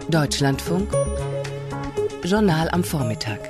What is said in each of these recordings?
Deutschlandfunk Journal am Vormittag.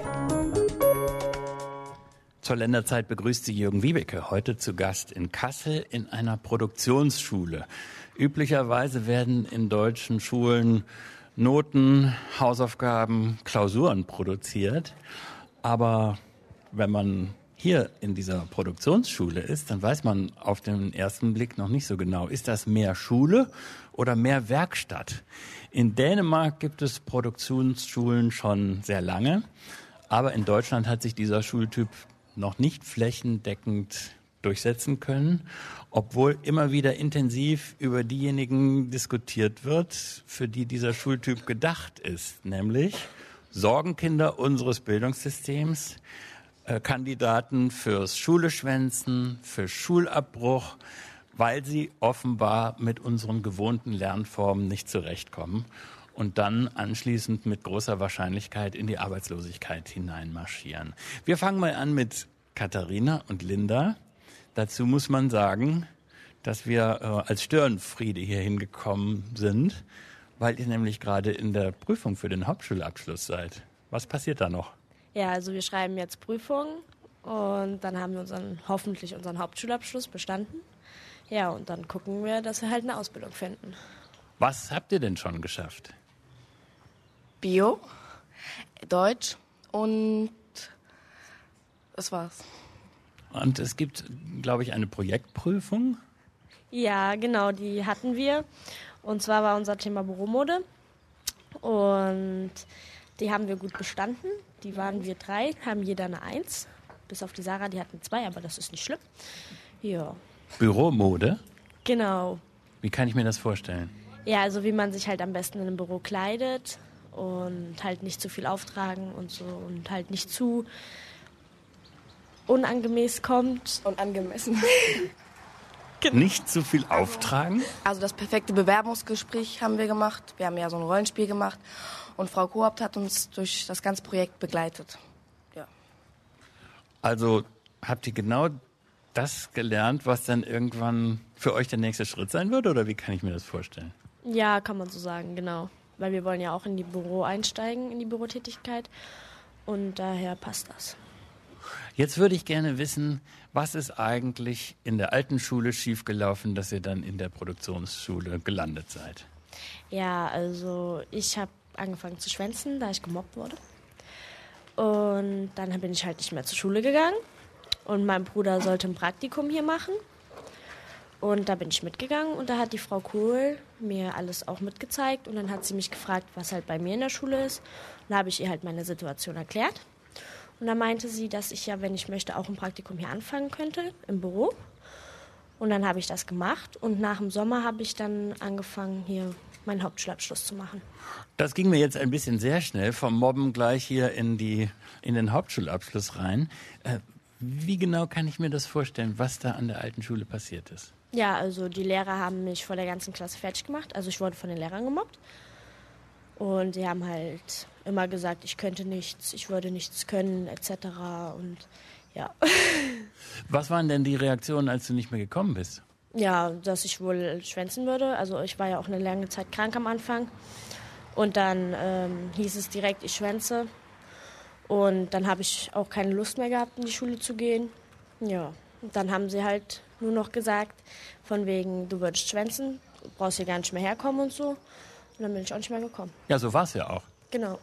Zur Länderzeit begrüßt Sie Jürgen Wiebeke, heute zu Gast in Kassel in einer Produktionsschule. Üblicherweise werden in deutschen Schulen Noten, Hausaufgaben, Klausuren produziert. Aber wenn man hier in dieser Produktionsschule ist, dann weiß man auf den ersten Blick noch nicht so genau, ist das mehr Schule oder mehr Werkstatt? In Dänemark gibt es Produktionsschulen schon sehr lange, aber in Deutschland hat sich dieser Schultyp noch nicht flächendeckend durchsetzen können, obwohl immer wieder intensiv über diejenigen diskutiert wird, für die dieser Schultyp gedacht ist, nämlich Sorgenkinder unseres Bildungssystems, Kandidaten fürs Schuleschwänzen, für Schulabbruch, weil sie offenbar mit unseren gewohnten Lernformen nicht zurechtkommen und dann anschließend mit großer Wahrscheinlichkeit in die Arbeitslosigkeit hineinmarschieren. Wir fangen mal an mit Katharina und Linda. Dazu muss man sagen, dass wir als Störenfriede hier hingekommen sind, weil ihr nämlich gerade in der Prüfung für den Hauptschulabschluss seid. Was passiert da noch? Ja, also wir schreiben jetzt Prüfungen und dann haben wir hoffentlich unseren Hauptschulabschluss bestanden. Ja, und dann gucken wir, dass wir halt eine Ausbildung finden. Was habt ihr denn schon geschafft? Bio, Deutsch und das war's. Und es gibt, glaube ich, eine Projektprüfung. Ja, genau, die hatten wir. Und zwar war unser Thema Büromode. Und die haben wir gut bestanden. Die waren wir 3, haben jeder eine 1. Bis auf die Sarah, die hatten 2, aber das ist nicht schlimm. Ja. Büromode? Genau. Wie kann ich mir das vorstellen? Ja, also wie man sich halt am besten in einem Büro kleidet und halt nicht zu viel auftragen und so und halt nicht zu unangemäß kommt. Und angemessen. Genau. Nicht zu viel auftragen? Also das perfekte Bewerbungsgespräch haben wir gemacht. Wir haben ja so ein Rollenspiel gemacht. Und Frau Kohabt hat uns durch das ganze Projekt begleitet. Ja. Also habt ihr genau das gelernt, was dann irgendwann für euch der nächste Schritt sein wird? Oder wie kann ich mir das vorstellen? Ja, kann man so sagen, genau. Weil wir wollen ja auch in die Büro einsteigen, in die Bürotätigkeit. Und daher passt das. Jetzt würde ich gerne wissen, was ist eigentlich in der alten Schule schiefgelaufen, dass ihr dann in der Produktionsschule gelandet seid? Ja, also ich habe angefangen zu schwänzen, da ich gemobbt wurde. Und dann bin ich halt nicht mehr zur Schule gegangen. Und mein Bruder sollte ein Praktikum hier machen. Und da bin ich mitgegangen und da hat die Frau Kohl mir alles auch mitgezeigt. Und dann hat sie mich gefragt, was halt bei mir in der Schule ist. Und da habe ich ihr halt meine Situation erklärt. Und dann meinte sie, dass ich ja, wenn ich möchte, auch ein Praktikum hier anfangen könnte, im Büro. Und dann habe ich das gemacht. Und nach dem Sommer habe ich dann angefangen, hier meinen Hauptschulabschluss zu machen. Das ging mir jetzt ein bisschen sehr schnell, vom Mobben gleich hier in den Hauptschulabschluss rein. Wie genau kann ich mir das vorstellen, was da an der alten Schule passiert ist? Ja, also die Lehrer haben mich vor der ganzen Klasse fertig gemacht. Also ich wurde von den Lehrern gemobbt. Und die haben halt immer gesagt, ich könnte nichts, ich würde nichts können, etc. Und ja. Was waren denn die Reaktionen, als du nicht mehr gekommen bist? Ja, dass ich wohl schwänzen würde. Also ich war ja auch eine lange Zeit krank am Anfang. Und dann hieß es direkt, ich schwänze. Und dann habe ich auch keine Lust mehr gehabt, in die Schule zu gehen. Ja, und dann haben sie halt nur noch gesagt, von wegen, du würdest schwänzen, du brauchst hier gar nicht mehr herkommen und so. Und dann bin ich auch nicht mehr gekommen. Ja, so war es ja auch. Genau.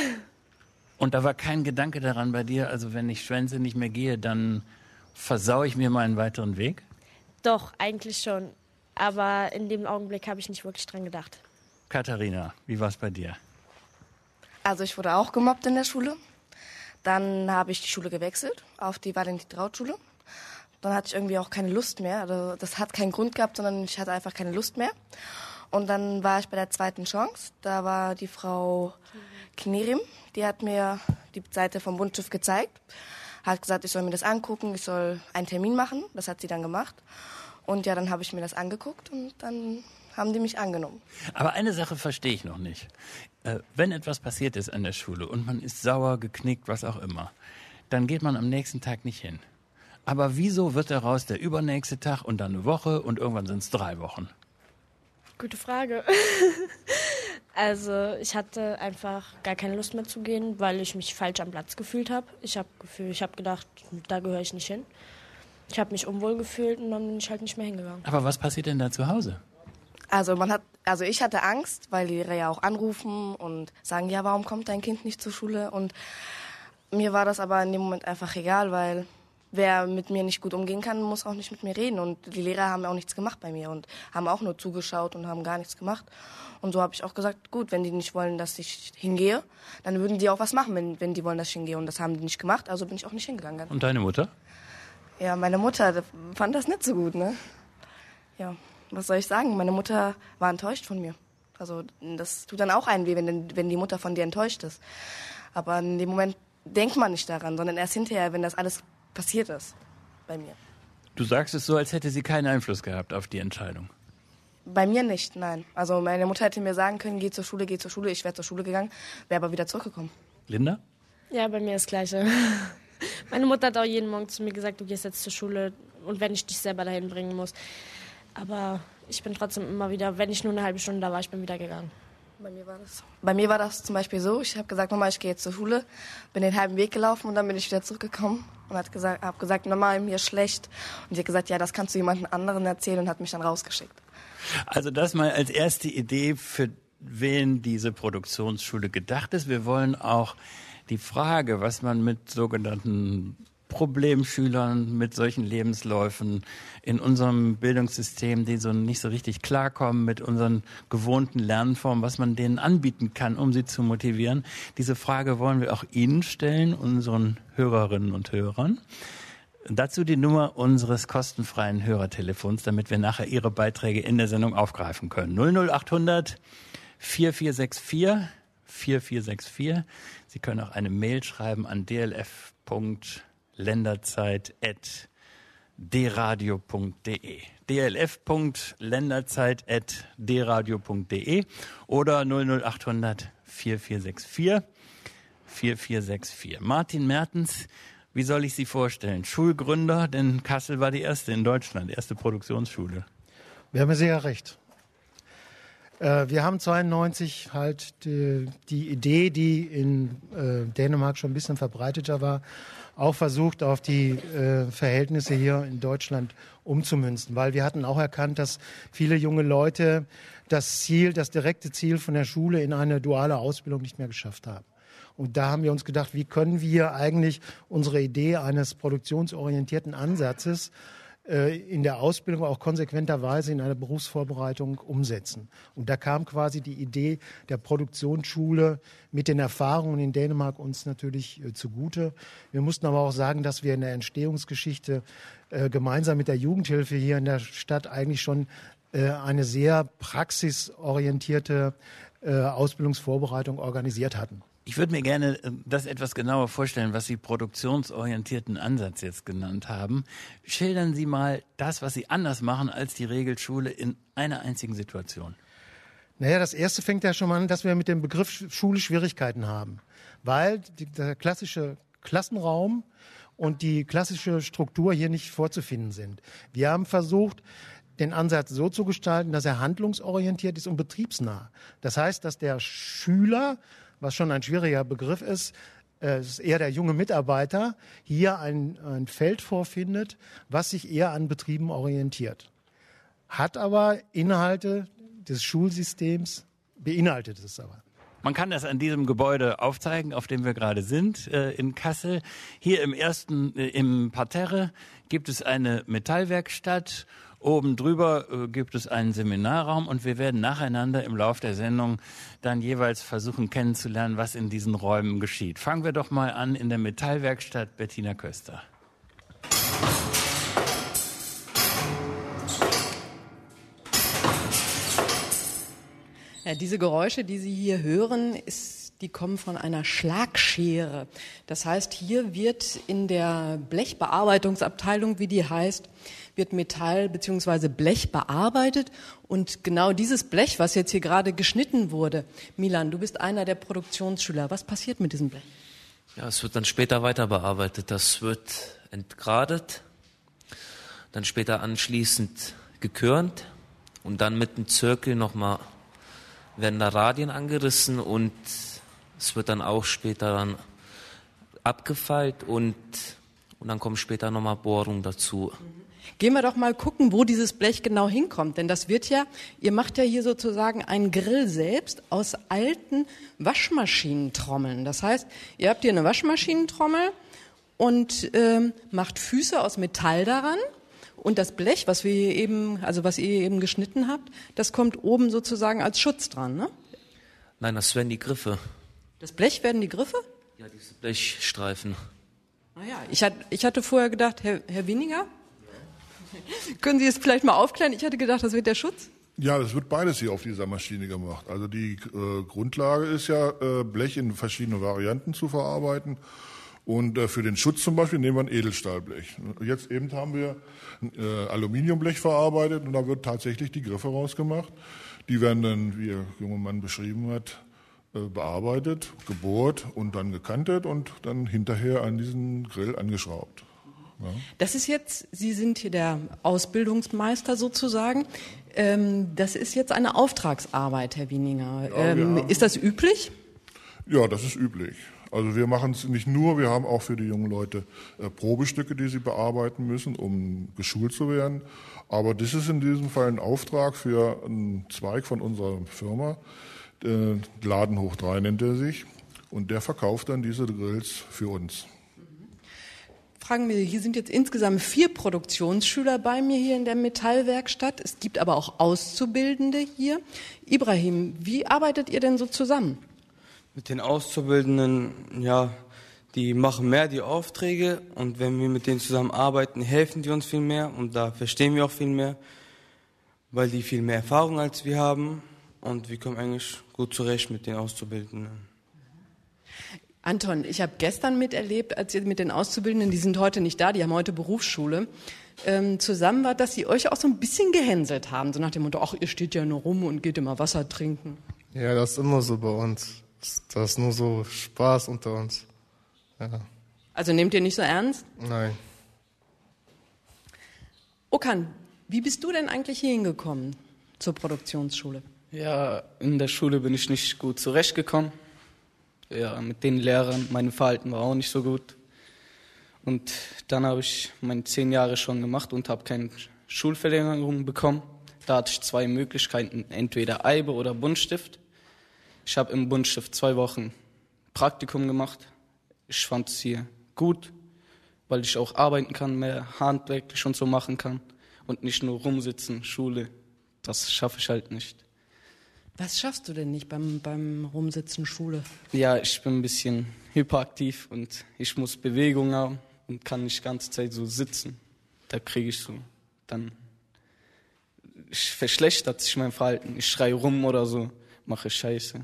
Und da war kein Gedanke daran bei dir, also wenn ich schwänze, nicht mehr gehe, dann versaue ich mir meinen weiteren Weg? Doch, eigentlich schon. Aber in dem Augenblick habe ich nicht wirklich dran gedacht. Katharina, wie war es bei dir? Also ich wurde auch gemobbt in der Schule. Dann habe ich die Schule gewechselt auf die Valentin-Traut-Schule. Dann hatte ich irgendwie auch keine Lust mehr. Also das hat keinen Grund gehabt, sondern ich hatte einfach keine Lust mehr. Und dann war ich bei der zweiten Chance. Da war die Frau Knerim, die hat mir die Seite vom Buntstift gezeigt. Hat gesagt, ich soll mir das angucken, ich soll einen Termin machen. Das hat sie dann gemacht. Und ja, dann habe ich mir das angeguckt und dann haben die mich angenommen. Aber eine Sache verstehe ich noch nicht. Wenn etwas passiert ist an der Schule und man ist sauer, geknickt, was auch immer, dann geht man am nächsten Tag nicht hin. Aber wieso wird daraus der übernächste Tag und dann eine Woche und irgendwann sind es 3 Wochen? Gute Frage. Also ich hatte einfach gar keine Lust mehr zu gehen, weil ich mich falsch am Platz gefühlt habe. Ich habe gedacht, da gehöre ich nicht hin. Ich habe mich unwohl gefühlt und dann bin ich halt nicht mehr hingegangen. Aber was passiert denn da zu Hause? Also ich hatte Angst, weil die Lehrer ja auch anrufen und sagen, ja, warum kommt dein Kind nicht zur Schule? Und mir war das aber in dem Moment einfach egal, weil wer mit mir nicht gut umgehen kann, muss auch nicht mit mir reden. Und die Lehrer haben auch nichts gemacht bei mir und haben auch nur zugeschaut und haben gar nichts gemacht. Und so habe ich auch gesagt, gut, wenn die nicht wollen, dass ich hingehe, dann würden die auch was machen, wenn die wollen, dass ich hingehe. Und das haben die nicht gemacht, also bin ich auch nicht hingegangen. Und deine Mutter? Ja, meine Mutter fand das nicht so gut, ne? Ja, was soll ich sagen? Meine Mutter war enttäuscht von mir. Also das tut dann auch einen weh, wenn die Mutter von dir enttäuscht ist. Aber in dem Moment denkt man nicht daran, sondern erst hinterher, wenn das alles passiert ist bei mir. Du sagst es so, als hätte sie keinen Einfluss gehabt auf die Entscheidung. Bei mir nicht, nein. Also meine Mutter hätte mir sagen können, geh zur Schule. Ich wäre zur Schule gegangen, wäre aber wieder zurückgekommen. Linda? Ja, bei mir das Gleiche. Meine Mutter hat auch jeden Morgen zu mir gesagt, du gehst jetzt zur Schule und wenn ich dich selber dahin bringen muss. Aber ich bin trotzdem immer wieder, wenn ich nur eine halbe Stunde da war, ich bin wieder gegangen. Bei mir war das zum Beispiel so, ich habe gesagt, Mama, ich gehe jetzt zur Schule, bin den halben Weg gelaufen und dann bin ich wieder zurückgekommen und habe gesagt, Mama, mir ist schlecht. Und sie hat gesagt, ja, das kannst du jemandem anderen erzählen und hat mich dann rausgeschickt. Also das mal als erste Idee, für wen diese Produktionsschule gedacht ist. Wir wollen auch die Frage, was man mit sogenannten Problemschülern, mit solchen Lebensläufen in unserem Bildungssystem, die so nicht so richtig klarkommen mit unseren gewohnten Lernformen, was man denen anbieten kann, um sie zu motivieren. Diese Frage wollen wir auch Ihnen stellen, unseren Hörerinnen und Hörern. Dazu die Nummer unseres kostenfreien Hörertelefons, damit wir nachher Ihre Beiträge in der Sendung aufgreifen können. 00800 4464 4464. Sie können auch eine Mail schreiben an dlf.länderzeit@dradio.de. dlf.länderzeit@dradio.de oder 00800 4464 4464. Martin Mertens, wie soll ich Sie vorstellen? Schulgründer, denn Kassel war die erste in Deutschland, erste Produktionsschule. Wir haben sehr recht. Wir haben 92 halt die Idee, die in Dänemark schon ein bisschen verbreiteter war, auch versucht, auf die Verhältnisse hier in Deutschland umzumünzen. Weil wir hatten auch erkannt, dass viele junge Leute das direkte Ziel von der Schule in eine duale Ausbildung nicht mehr geschafft haben. Und da haben wir uns gedacht, wie können wir eigentlich unsere Idee eines produktionsorientierten Ansatzes in der Ausbildung auch konsequenterweise in einer Berufsvorbereitung umsetzen. Und da kam quasi die Idee der Produktionsschule mit den Erfahrungen in Dänemark uns natürlich zugute. Wir mussten aber auch sagen, dass wir in der Entstehungsgeschichte gemeinsam mit der Jugendhilfe hier in der Stadt eigentlich schon eine sehr praxisorientierte Ausbildungsvorbereitung organisiert hatten. Ich würde mir gerne das etwas genauer vorstellen, was Sie produktionsorientierten Ansatz jetzt genannt haben. Schildern Sie mal das, was Sie anders machen als die Regelschule in einer einzigen Situation. Naja, das erste fängt ja schon mal an, dass wir mit dem Begriff Schule Schwierigkeiten haben. Weil der klassische Klassenraum und die klassische Struktur hier nicht vorzufinden sind. Wir haben versucht, den Ansatz so zu gestalten, dass er handlungsorientiert ist und betriebsnah. Das heißt, dass der Schüler, was schon ein schwieriger Begriff ist, ist eher der junge Mitarbeiter, hier ein Feld vorfindet, was sich eher an Betrieben orientiert. Hat aber Inhalte des Schulsystems, beinhaltet es aber. Man kann das an diesem Gebäude aufzeigen, auf dem wir gerade sind, in Kassel. Hier im Parterre gibt es eine Metallwerkstatt. Oben drüber gibt es einen Seminarraum und wir werden nacheinander im Lauf der Sendung dann jeweils versuchen kennenzulernen, was in diesen Räumen geschieht. Fangen wir doch mal an in der Metallwerkstatt. Bettina Köster. Ja, diese Geräusche, die Sie hier hören, die kommen von einer Schlagschere. Das heißt, hier wird in der Blechbearbeitungsabteilung, wie die heißt, wird Metall bzw. Blech bearbeitet. Und genau dieses Blech, was jetzt hier gerade geschnitten wurde, Milan, du bist einer der Produktionsschüler. Was passiert mit diesem Blech? Ja, es wird dann später weiter bearbeitet. Das wird entgradet, dann später anschließend gekörnt und dann mit einem Zirkel nochmal werden da Radien angerissen und es wird dann auch später dann abgefeilt und dann kommen später nochmal Bohrungen dazu. Gehen wir doch mal gucken, wo dieses Blech genau hinkommt. Denn das wird ja, ihr macht ja hier sozusagen einen Grill selbst aus alten Waschmaschinentrommeln. Das heißt, ihr habt hier eine Waschmaschinentrommel und macht Füße aus Metall daran. Und das Blech, was ihr eben geschnitten habt, das kommt oben sozusagen als Schutz dran, ne? Nein, das werden die Griffe. Das Blech werden die Griffe? Ja, diese Blechstreifen. Naja, ich hatte vorher gedacht, Herr Winiger, können Sie es vielleicht mal aufklären? Ich hatte gedacht, das wird der Schutz. Ja, das wird beides hier auf dieser Maschine gemacht. Also die Grundlage ist ja, Blech in verschiedene Varianten zu verarbeiten. Und für den Schutz zum Beispiel nehmen wir ein Edelstahlblech. Jetzt eben haben wir ein Aluminiumblech verarbeitet und da wird tatsächlich die Griffe rausgemacht. Die werden dann, wie der junge Mann beschrieben hat, bearbeitet, gebohrt und dann gekantet und dann hinterher an diesen Grill angeschraubt. Ja. Das ist jetzt, Sie sind hier der Ausbildungsmeister sozusagen. Das ist jetzt eine Auftragsarbeit, Herr Wieninger. Ist das üblich? Ja, das ist üblich. Also wir machen es nicht nur, wir haben auch für die jungen Leute Probestücke, die sie bearbeiten müssen, um geschult zu werden. Aber das ist in diesem Fall ein Auftrag für einen Zweig von unserer Firma. Laden hoch 3 nennt er sich. Und der verkauft dann diese Grills für uns. Fragen wir, hier sind jetzt insgesamt 4 Produktionsschüler bei mir hier in der Metallwerkstatt. Es gibt aber auch Auszubildende hier. Ibrahim, wie arbeitet ihr denn so zusammen? Mit den Auszubildenden, ja, die machen mehr die Aufträge und wenn wir mit denen zusammenarbeiten, helfen die uns viel mehr und da verstehen wir auch viel mehr, weil die viel mehr Erfahrung als wir haben und wir kommen eigentlich gut zurecht mit den Auszubildenden. Anton, ich habe gestern miterlebt, als ihr mit den Auszubildenden, die sind heute nicht da, die haben heute Berufsschule, zusammen war, dass sie euch auch so ein bisschen gehänselt haben, so nach dem Motto, ach, ihr steht ja nur rum und geht immer Wasser trinken. Ja, das ist immer so bei uns. Das ist nur so Spaß unter uns. Ja. Also nehmt ihr nicht so ernst? Nein. Okan, wie bist du denn eigentlich hier hingekommen zur Produktionsschule? Ja, in der Schule bin ich nicht gut zurechtgekommen. Ja, mit den Lehrern, mein Verhalten war auch nicht so gut. Und dann habe ich meine 10 Jahre schon gemacht und habe keine Schulverlängerung bekommen. Da hatte ich 2 Möglichkeiten, entweder Eibe oder Buntstift. Ich habe im Buntstift 2 Wochen Praktikum gemacht. Ich fand es hier gut, weil ich auch arbeiten kann, mehr handwerklich und so machen kann und nicht nur rumsitzen, Schule. Das schaffe ich halt nicht. Was schaffst du denn nicht beim Rumsitzen Schule? Ja, ich bin ein bisschen hyperaktiv und ich muss Bewegung haben und kann nicht die ganze Zeit so sitzen. Da kriege ich so, dann verschlechtert sich mein Verhalten. Ich schreie rum oder so, mache Scheiße.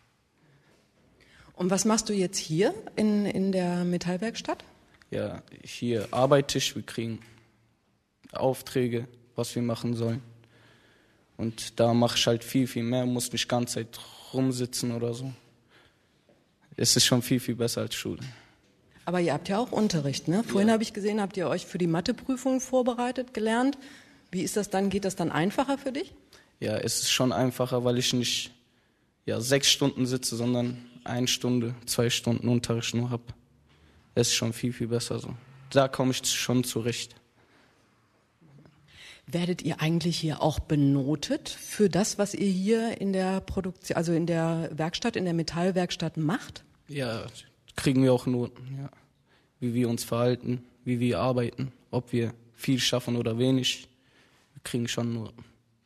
Und was machst du jetzt hier in der Metallwerkstatt? Ja, hier arbeite ich, wir kriegen Aufträge, was wir machen sollen. Und da mache ich halt viel, viel mehr, muss nicht die ganze Zeit rumsitzen oder so. Es ist schon viel, viel besser als Schule. Aber ihr habt ja auch Unterricht, ne? Vorhin habe ich gesehen, habt ihr euch für die Matheprüfung vorbereitet, gelernt. Wie ist das dann? Geht das dann einfacher für dich? Ja, es ist schon einfacher, weil ich nicht 6 Stunden sitze, sondern 1 Stunde, 2 Stunden Unterricht nur habe. Es ist schon viel, viel besser so. Da komme ich schon zurecht. Werdet ihr eigentlich hier auch benotet für das, was ihr hier in der Produktion, also in der Werkstatt, in der Metallwerkstatt macht? Ja, kriegen wir auch Noten, ja. Wie wir uns verhalten, wie wir arbeiten, ob wir viel schaffen oder wenig. Wir kriegen schon Noten.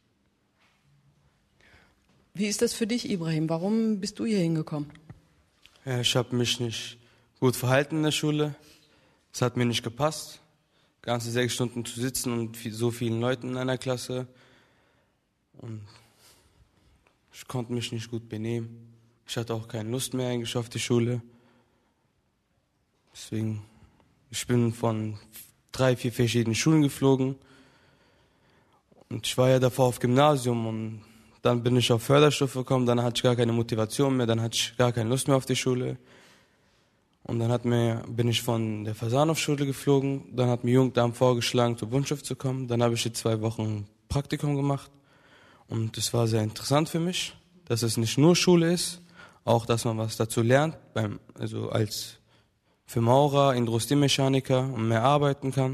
Wie ist das für dich, Ibrahim? Warum bist du hier hingekommen? Ja, ich habe mich nicht gut verhalten in der Schule. Es hat mir nicht gepasst, ganze 6 Stunden zu sitzen und so vielen Leuten in einer Klasse. Und ich konnte mich nicht gut benehmen. Ich hatte auch keine Lust mehr eigentlich auf die Schule. Deswegen, ich bin von 3, 4 verschiedenen Schulen geflogen. Und ich war ja davor auf Gymnasium und dann bin ich auf Förderstufe gekommen, dann hatte ich gar keine Motivation mehr, dann hatte ich gar keine Lust mehr auf die Schule. Und dann bin ich von der Fasanov-Schule geflogen, dann hat mir Jugendamt vorgeschlagen, zur Buntstift zu kommen. Dann habe ich hier 2 Wochen Praktikum gemacht und das war sehr interessant für mich. dass es nicht nur Schule ist, auch dass man was dazu lernt, als für Maurer, Industriemechaniker und mehr arbeiten kann.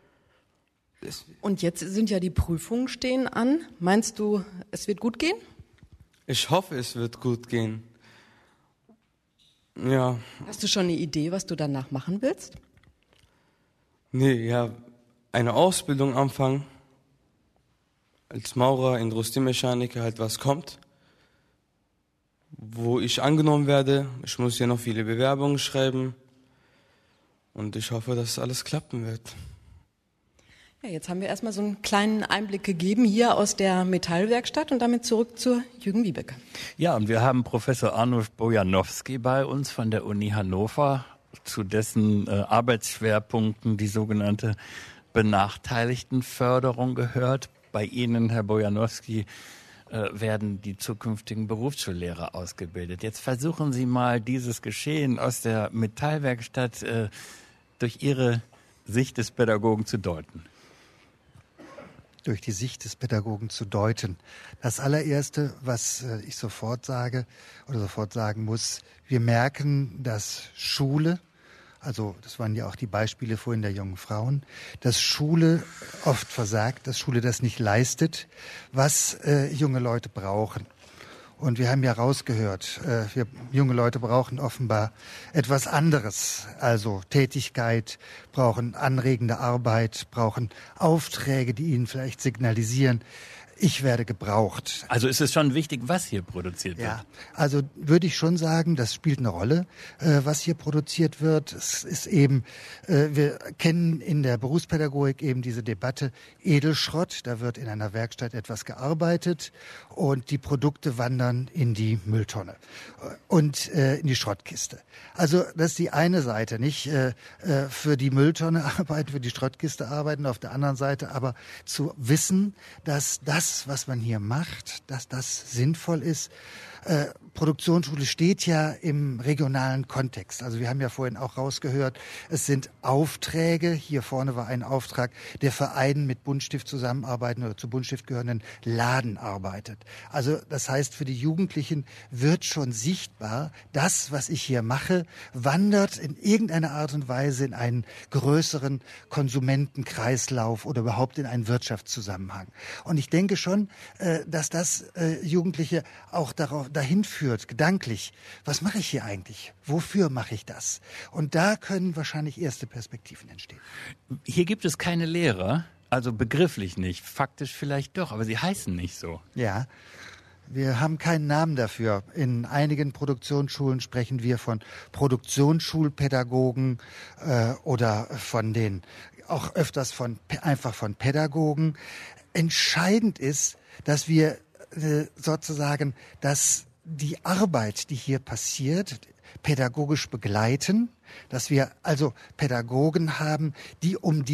Und jetzt sind ja die Prüfungen stehen an. Meinst du, es wird gut gehen? Ich hoffe, es wird gut gehen. Ja. Hast du schon eine Idee, was du danach machen willst? Nee, ja, eine Ausbildung anfangen. Als Maurer, Industriemechaniker, halt was kommt. Wo ich angenommen werde. Ich muss ja noch viele Bewerbungen schreiben. Und ich hoffe, dass alles klappen wird. Ja, jetzt haben wir erstmal so einen kleinen Einblick gegeben hier aus der Metallwerkstatt und damit zurück zu Jürgen Wiebeke. Ja, und wir haben Professor Arnulf Bojanowski bei uns von der Uni Hannover, zu dessen Arbeitsschwerpunkten die sogenannte Benachteiligtenförderung gehört. Bei Ihnen, Herr Bojanowski, werden die zukünftigen Berufsschullehrer ausgebildet. Jetzt versuchen Sie mal, dieses Geschehen aus der Metallwerkstatt durch Ihre Sicht des Pädagogen zu deuten. Durch die Sicht des Pädagogen zu deuten. Das allererste, was ich sofort sage oder sofort sagen muss, wir merken, dass Schule, also das waren ja auch die Beispiele vorhin der jungen Frauen, dass Schule oft versagt, dass Schule das nicht leistet, was junge Leute brauchen. Und wir haben ja rausgehört, junge Leute brauchen offenbar etwas anderes. Also Tätigkeit, brauchen anregende Arbeit, brauchen Aufträge, die ihnen vielleicht signalisieren, ich werde gebraucht. Also ist es schon wichtig, was hier produziert wird? Ja, also würde ich schon sagen, das spielt eine Rolle, was hier produziert wird. Es ist eben, wir kennen in der Berufspädagogik eben diese Debatte Edelschrott. Da wird in einer Werkstatt etwas gearbeitet und die Produkte wandern in die Mülltonne und in die Schrottkiste. Also das ist die eine Seite, nicht für die Mülltonne arbeiten, für die Schrottkiste arbeiten, auf der anderen Seite aber zu wissen, dass das, was man hier macht, dass das sinnvoll ist. Produktionsschule steht ja im regionalen Kontext. Also wir haben ja vorhin auch rausgehört, es sind Aufträge. Hier vorne war ein Auftrag, der Verein mit Buntstift zusammenarbeiten oder zu Buntstift gehörenden Laden arbeitet. Also das heißt, für die Jugendlichen wird schon sichtbar, das, was ich hier mache, wandert in irgendeiner Art und Weise in einen größeren Konsumentenkreislauf oder überhaupt in einen Wirtschaftszusammenhang. Und ich denke schon, dass das Jugendliche auch dahin führt, gedanklich, was mache ich hier eigentlich? Wofür mache ich das? Und da können wahrscheinlich erste Perspektiven entstehen. Hier gibt es keine Lehrer, also begrifflich nicht, faktisch vielleicht doch, aber sie heißen nicht so. Ja, wir haben keinen Namen dafür. In einigen Produktionsschulen sprechen wir von Produktionsschulpädagogen oder von den, auch öfters einfach von Pädagogen. Entscheidend ist, dass wir sozusagen, dass die Arbeit, die hier passiert, pädagogisch begleiten, dass wir also Pädagogen haben, die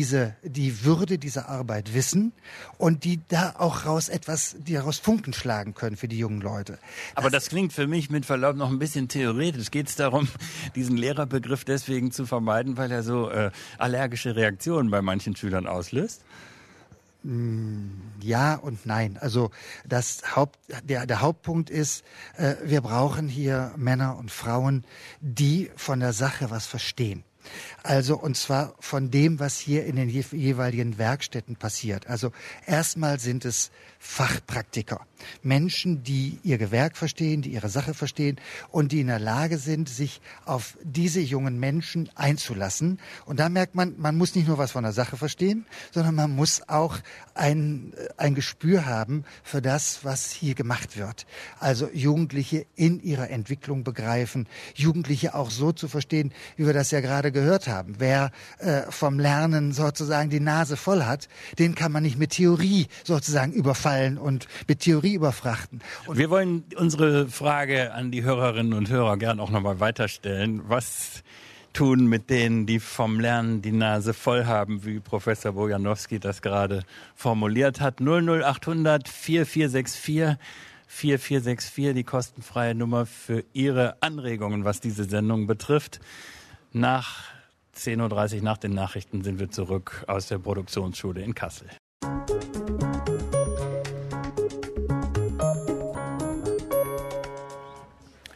die Würde dieser Arbeit wissen und die da auch die daraus Funken schlagen können für die jungen Leute. Aber das klingt für mich mit Verlaub noch ein bisschen theoretisch. Geht es darum, diesen Lehrerbegriff deswegen zu vermeiden, weil er so allergische Reaktionen bei manchen Schülern auslöst? Ja und nein. Also der Hauptpunkt ist, wir brauchen hier Männer und Frauen, die von der Sache was verstehen. Also, und zwar von dem, was hier in den jeweiligen Werkstätten passiert. Also, erstmal sind es Fachpraktiker. Menschen, die ihr Gewerk verstehen, die ihre Sache verstehen und die in der Lage sind, sich auf diese jungen Menschen einzulassen. Und da merkt man, man muss nicht nur was von der Sache verstehen, sondern man muss auch ein Gespür haben für das, was hier gemacht wird. Also Jugendliche in ihrer Entwicklung begreifen, Jugendliche auch so zu verstehen, wie wir das ja gerade gehört haben. Wer vom Lernen sozusagen die Nase voll hat, den kann man nicht mit Theorie sozusagen überfallen und mit Theorie überfrachten. Und wir wollen unsere Frage an die Hörerinnen und Hörer gern auch nochmal weiterstellen. Was tun mit denen, die vom Lernen die Nase voll haben, wie Professor Bojanowski das gerade formuliert hat? 00800 4464 4464, die kostenfreie Nummer für Ihre Anregungen, was diese Sendung betrifft. Nach 10.30 Uhr nach den Nachrichten sind wir zurück aus der Produktionsschule in Kassel.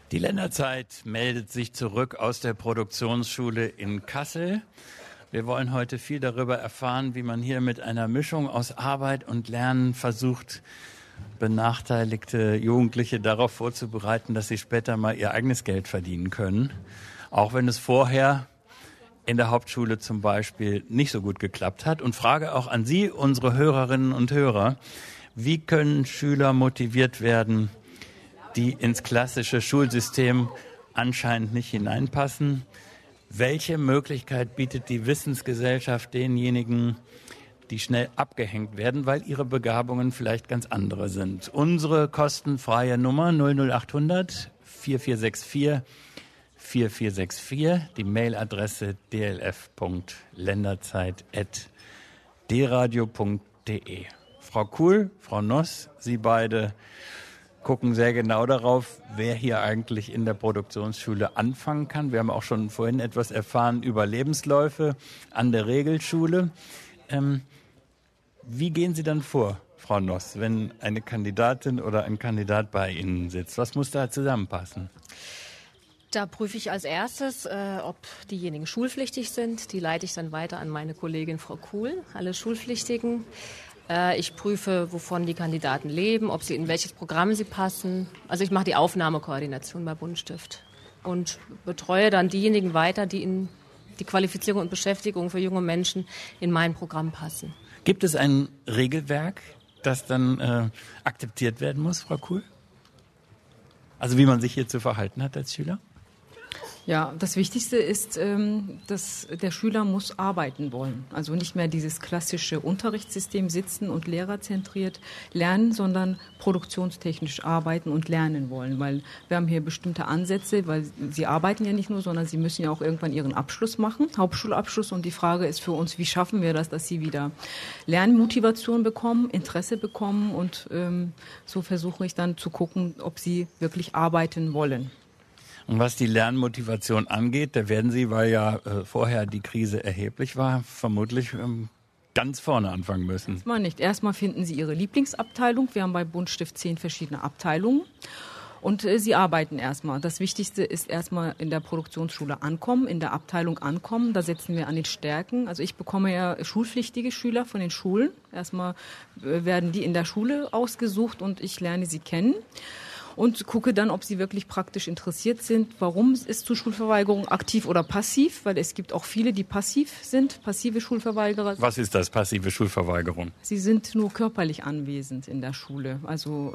Die Länderzeit meldet sich zurück aus der Produktionsschule in Kassel. Wir wollen heute viel darüber erfahren, wie man hier mit einer Mischung aus Arbeit und Lernen versucht, benachteiligte Jugendliche darauf vorzubereiten, dass sie später mal ihr eigenes Geld verdienen können. Auch wenn es vorher in der Hauptschule zum Beispiel nicht so gut geklappt hat. Und frage auch an Sie, unsere Hörerinnen und Hörer, wie können Schüler motiviert werden, die ins klassische Schulsystem anscheinend nicht hineinpassen? Welche Möglichkeit bietet die Wissensgesellschaft denjenigen, die schnell abgehängt werden, weil ihre Begabungen vielleicht ganz andere sind? Unsere kostenfreie Nummer 00800 4464 4464, die Mailadresse dlf.länderzeit@dradio.de. Frau Kuhl, Frau Noss, Sie beide gucken sehr genau darauf, wer hier eigentlich in der Produktionsschule anfangen kann. Wir haben auch schon vorhin etwas erfahren über Lebensläufe an der Regelschule. Wie gehen Sie dann vor, Frau Noss, wenn eine Kandidatin oder ein Kandidat bei Ihnen sitzt? Was muss da zusammenpassen? Da prüfe ich als erstes, ob diejenigen schulpflichtig sind. Die leite ich dann weiter an meine Kollegin Frau Kuhl, alle Schulpflichtigen. Ich prüfe, wovon die Kandidaten leben, ob sie in welches Programm sie passen. Also ich mache die Aufnahmekoordination bei Buntstift und betreue dann diejenigen weiter, die in die Qualifizierung und Beschäftigung für junge Menschen in mein Programm passen. Gibt es ein Regelwerk, das dann akzeptiert werden muss, Frau Kuhl? Also wie man sich hier zu verhalten hat als Schüler? Ja, das Wichtigste ist, dass der Schüler muss arbeiten wollen. Also nicht mehr dieses klassische Unterrichtssystem sitzen und lehrerzentriert lernen, sondern produktionstechnisch arbeiten und lernen wollen. Weil wir haben hier bestimmte Ansätze, weil sie arbeiten ja nicht nur, sondern sie müssen ja auch irgendwann ihren Abschluss machen, Hauptschulabschluss. Und die Frage ist für uns, wie schaffen wir das, dass sie wieder Lernmotivation bekommen, Interesse bekommen. Und so versuche ich dann zu gucken, ob sie wirklich arbeiten wollen. Und was die Lernmotivation angeht, da werden Sie, weil ja vorher die Krise erheblich war, vermutlich ganz vorne anfangen müssen. Erstmal nicht. Erstmal finden Sie Ihre Lieblingsabteilung. Wir haben bei Buntstift 10 verschiedene Abteilungen. Und Sie arbeiten erstmal. Das Wichtigste ist erstmal in der Produktionsschule ankommen, in der Abteilung ankommen. Da setzen wir an den Stärken. Also ich bekomme ja schulpflichtige Schüler von den Schulen. Erstmal werden die in der Schule ausgesucht und ich lerne sie kennen. Und gucke dann, ob sie wirklich praktisch interessiert sind. Warum ist zur Schulverweigerung aktiv oder passiv? Weil es gibt auch viele, die passiv sind, passive Schulverweigerer. Was ist das, passive Schulverweigerung? Sie sind nur körperlich anwesend in der Schule. Also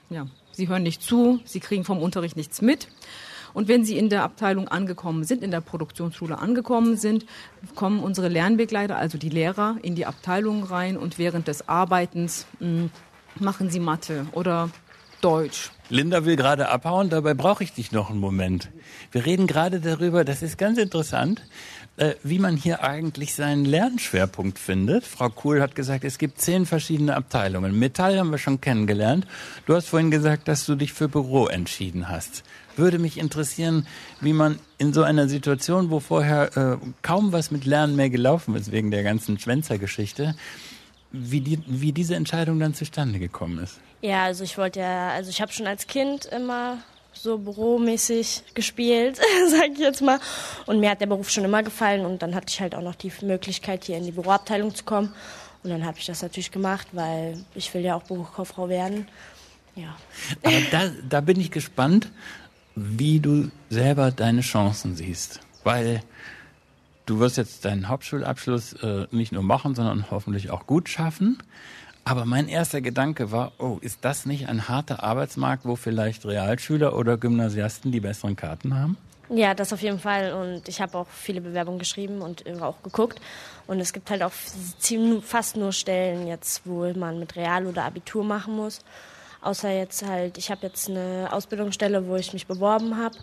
sie hören nicht zu, sie kriegen vom Unterricht nichts mit. Und wenn sie in der Abteilung angekommen sind, in der Produktionsschule angekommen sind, kommen unsere Lernbegleiter, also die Lehrer, in die Abteilung rein und während des Arbeitens machen sie Mathe oder Deutsch. Linda will gerade abhauen, dabei brauche ich dich noch einen Moment. Wir reden gerade darüber, das ist ganz interessant, wie man hier eigentlich seinen Lernschwerpunkt findet. Frau Kuhl hat gesagt, es gibt 10 verschiedene Abteilungen. Metall haben wir schon kennengelernt. Du hast vorhin gesagt, dass du dich für Büro entschieden hast. Würde mich interessieren, wie man in so einer Situation, wo vorher kaum was mit Lernen mehr gelaufen ist, wegen der ganzen Schwänzergeschichte, wie diese Entscheidung dann zustande gekommen ist. Ja, also ich habe schon als Kind immer so büromäßig gespielt, sage ich jetzt mal. Und mir hat der Beruf schon immer gefallen und dann hatte ich halt auch noch die Möglichkeit, hier in die Büroabteilung zu kommen. Und dann habe ich das natürlich gemacht, weil ich will ja auch Berufskauffrau werden. Ja. Aber da bin ich gespannt, wie du selber deine Chancen siehst. Weil du wirst jetzt deinen Hauptschulabschluss nicht nur machen, sondern hoffentlich auch gut schaffen. Aber mein erster Gedanke war, ist das nicht ein harter Arbeitsmarkt, wo vielleicht Realschüler oder Gymnasiasten die besseren Karten haben? Ja, das auf jeden Fall. Und ich habe auch viele Bewerbungen geschrieben und auch geguckt. Und es gibt halt auch fast nur Stellen jetzt, wo man mit Real oder Abitur machen muss. Außer jetzt halt, ich habe jetzt eine Ausbildungsstelle, wo ich mich beworben habe.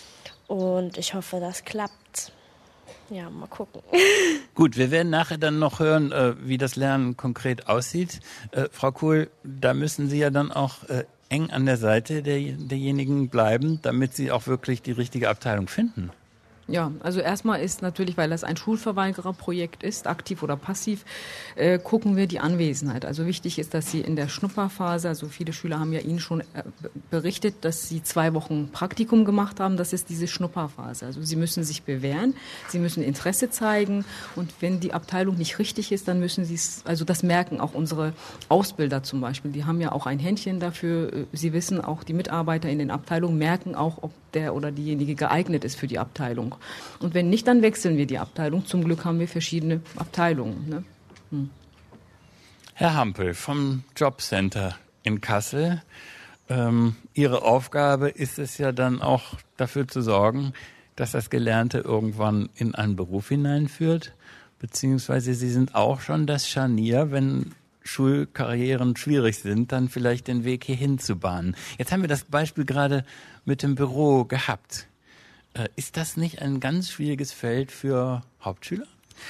Und ich hoffe, das klappt. Ja, mal gucken. Gut, wir werden nachher dann noch hören, wie das Lernen konkret aussieht. Frau Kuhl, da müssen Sie ja dann auch eng an der Seite derjenigen bleiben, damit Sie auch wirklich die richtige Abteilung finden. Ja, also erstmal ist natürlich, weil das ein Schulverweigererprojekt ist, aktiv oder passiv, gucken wir die Anwesenheit. Also wichtig ist, dass Sie in der Schnupperphase, also viele Schüler haben ja Ihnen schon berichtet, dass sie 2 Wochen Praktikum gemacht haben. Das ist diese Schnupperphase. Also Sie müssen sich bewähren, Sie müssen Interesse zeigen und wenn die Abteilung nicht richtig ist, dann müssen Sie es, also das merken auch unsere Ausbilder zum Beispiel. Die haben ja auch ein Händchen dafür. Sie wissen, auch die Mitarbeiter in den Abteilungen merken auch, ob der oder diejenige geeignet ist für die Abteilung. Und wenn nicht, dann wechseln wir die Abteilung. Zum Glück haben wir verschiedene Abteilungen. Ne? Herr Hampel vom Jobcenter in Kassel. Ihre Aufgabe ist es ja dann auch dafür zu sorgen, dass das Gelernte irgendwann in einen Beruf hineinführt. Beziehungsweise Sie sind auch schon das Scharnier, wenn Schulkarrieren schwierig sind, dann vielleicht den Weg hierhin zu bahnen. Jetzt haben wir das Beispiel gerade mit dem Büro gehabt. Ist das nicht ein ganz schwieriges Feld für Hauptschüler?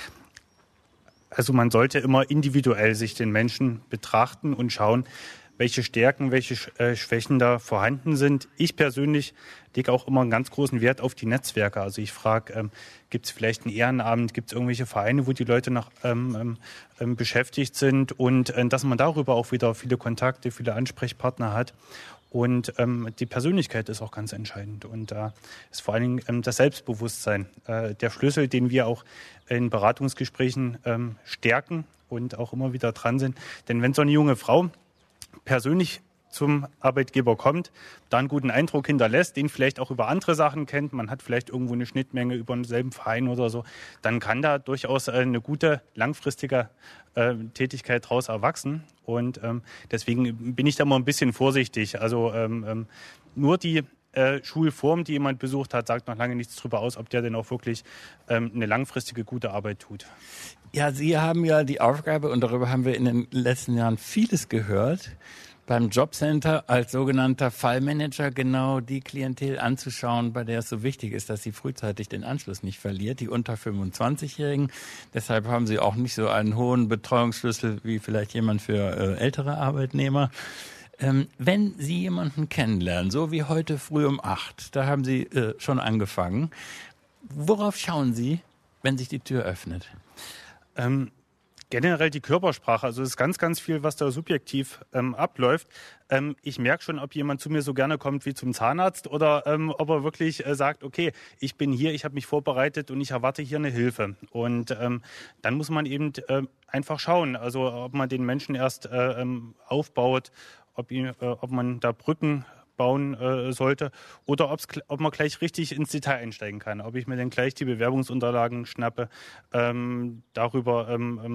Also man sollte immer individuell sich den Menschen betrachten und schauen, welche Stärken, welche Schwächen da vorhanden sind. Ich persönlich lege auch immer einen ganz großen Wert auf die Netzwerke. Also ich frage, gibt es vielleicht ein Ehrenamt, gibt es irgendwelche Vereine, wo die Leute noch beschäftigt sind und dass man darüber auch wieder viele Kontakte, viele Ansprechpartner hat. Und die Persönlichkeit ist auch ganz entscheidend. Und da ist vor allen Dingen das Selbstbewusstsein der Schlüssel, den wir auch in Beratungsgesprächen stärken und auch immer wieder dran sind. Denn wenn so eine junge Frau persönlich zum Arbeitgeber kommt, da einen guten Eindruck hinterlässt, den vielleicht auch über andere Sachen kennt, man hat vielleicht irgendwo eine Schnittmenge über einen selben Verein oder so, dann kann da durchaus eine gute langfristige Tätigkeit daraus erwachsen. Und deswegen bin ich da mal ein bisschen vorsichtig. Also nur die Schulform, die jemand besucht hat, sagt noch lange nichts darüber aus, ob der denn auch wirklich eine langfristige gute Arbeit tut. Ja, Sie haben ja die Aufgabe, und darüber haben wir in den letzten Jahren vieles gehört, beim Jobcenter als sogenannter Fallmanager genau die Klientel anzuschauen, bei der es so wichtig ist, dass sie frühzeitig den Anschluss nicht verliert, die unter 25-Jährigen. Deshalb haben sie auch nicht so einen hohen Betreuungsschlüssel wie vielleicht jemand für ältere Arbeitnehmer. Wenn Sie jemanden kennenlernen, so wie heute früh um 8, da haben Sie schon angefangen, worauf schauen Sie, wenn sich die Tür öffnet? Generell die Körpersprache, also es ist ganz, ganz viel, was da subjektiv abläuft. Ich merke schon, ob jemand zu mir so gerne kommt wie zum Zahnarzt oder ob er wirklich sagt, okay, ich bin hier, ich habe mich vorbereitet und ich erwarte hier eine Hilfe. Und dann muss man eben einfach schauen, also ob man den Menschen erst aufbaut, ob man da Brücken bauen sollte oder ob man gleich richtig ins Detail einsteigen kann. Ob ich mir dann gleich die Bewerbungsunterlagen schnappe, darüber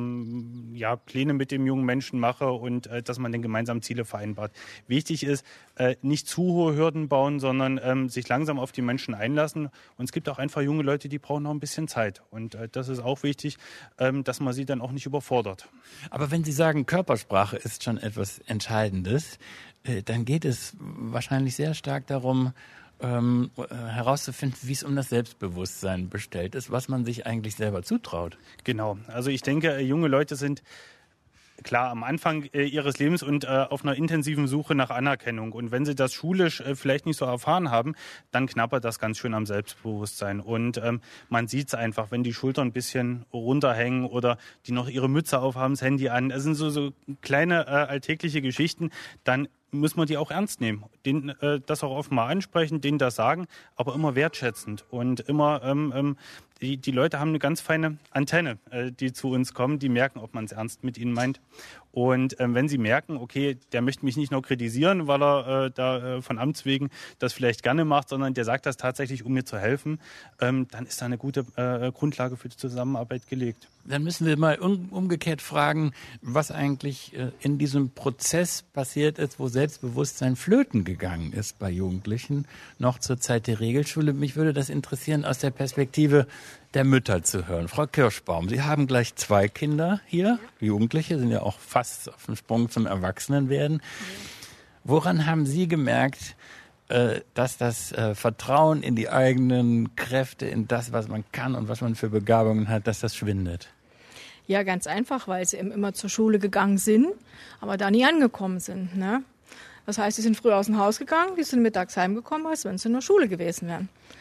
Pläne mit dem jungen Menschen mache und dass man dann gemeinsam Ziele vereinbart. Wichtig ist, nicht zu hohe Hürden bauen, sondern sich langsam auf die Menschen einlassen. Und es gibt auch einfach junge Leute, die brauchen noch ein bisschen Zeit. Und das ist auch wichtig, dass man sie dann auch nicht überfordert. Aber wenn Sie sagen, Körpersprache ist schon etwas Entscheidendes, dann geht es wahrscheinlich sehr stark darum, herauszufinden, wie es um das Selbstbewusstsein bestellt ist, was man sich eigentlich selber zutraut. Genau. Also ich denke, junge Leute sind klar am Anfang ihres Lebens und auf einer intensiven Suche nach Anerkennung. Und wenn sie das schulisch vielleicht nicht so erfahren haben, dann knabbert das ganz schön am Selbstbewusstsein. Und man sieht es einfach, wenn die Schultern ein bisschen runterhängen oder die noch ihre Mütze aufhaben, das Handy an. Das sind so kleine alltägliche Geschichten, dann muss man die auch ernst nehmen, denen das auch offen mal ansprechen, denen das sagen, aber immer wertschätzend und immer die Leute haben eine ganz feine Antenne, die zu uns kommen, die merken, ob man es ernst mit ihnen meint. Und wenn sie merken, okay, der möchte mich nicht nur kritisieren, weil er von Amts wegen das vielleicht gerne macht, sondern der sagt das tatsächlich, um mir zu helfen, dann ist da eine gute Grundlage für die Zusammenarbeit gelegt. Dann müssen wir mal umgekehrt fragen, was eigentlich in diesem Prozess passiert ist, wo Selbstbewusstsein flöten gegangen ist bei Jugendlichen, noch zur Zeit der Regelschule. Mich würde das interessieren, aus der Perspektive der Mütter zu hören. Frau Kirschbaum, Sie haben gleich 2 Kinder hier. Jugendliche sind ja auch fast auf dem Sprung zum Erwachsenenwerden. Woran haben Sie gemerkt, dass das Vertrauen in die eigenen Kräfte, in das, was man kann und was man für Begabungen hat, dass das schwindet? Ja, ganz einfach, weil sie eben immer zur Schule gegangen sind, aber da nie angekommen sind. Ne? Das heißt, sie sind früh aus dem Haus gegangen, die sind mittags heimgekommen, als wenn sie in der Schule gewesen wären.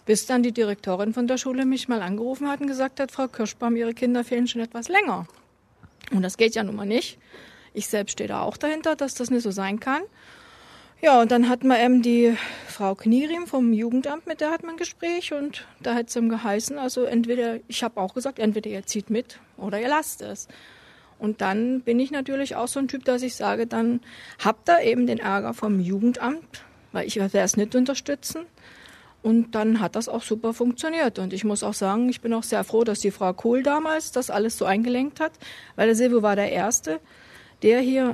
Bis dann die Direktorin von der Schule mich mal angerufen hat und gesagt hat, Frau Kirschbaum, Ihre Kinder fehlen schon etwas länger. Und das geht ja nun mal nicht. Ich selbst stehe da auch dahinter, dass das nicht so sein kann. Ja, und dann hatten wir eben die Frau Knierim vom Jugendamt, mit der hat man ein Gespräch und da hat es ihm geheißen, also entweder, ich habe auch gesagt, entweder ihr zieht mit oder ihr lasst es. Und dann bin ich natürlich auch so ein Typ, dass ich sage, dann habt ihr eben den Ärger vom Jugendamt, weil ich werde es nicht unterstützen. Und dann hat das auch super funktioniert. Und ich muss auch sagen, ich bin auch sehr froh, dass die Frau Kohl damals das alles so eingelenkt hat, weil der Silvio war der Erste, der hier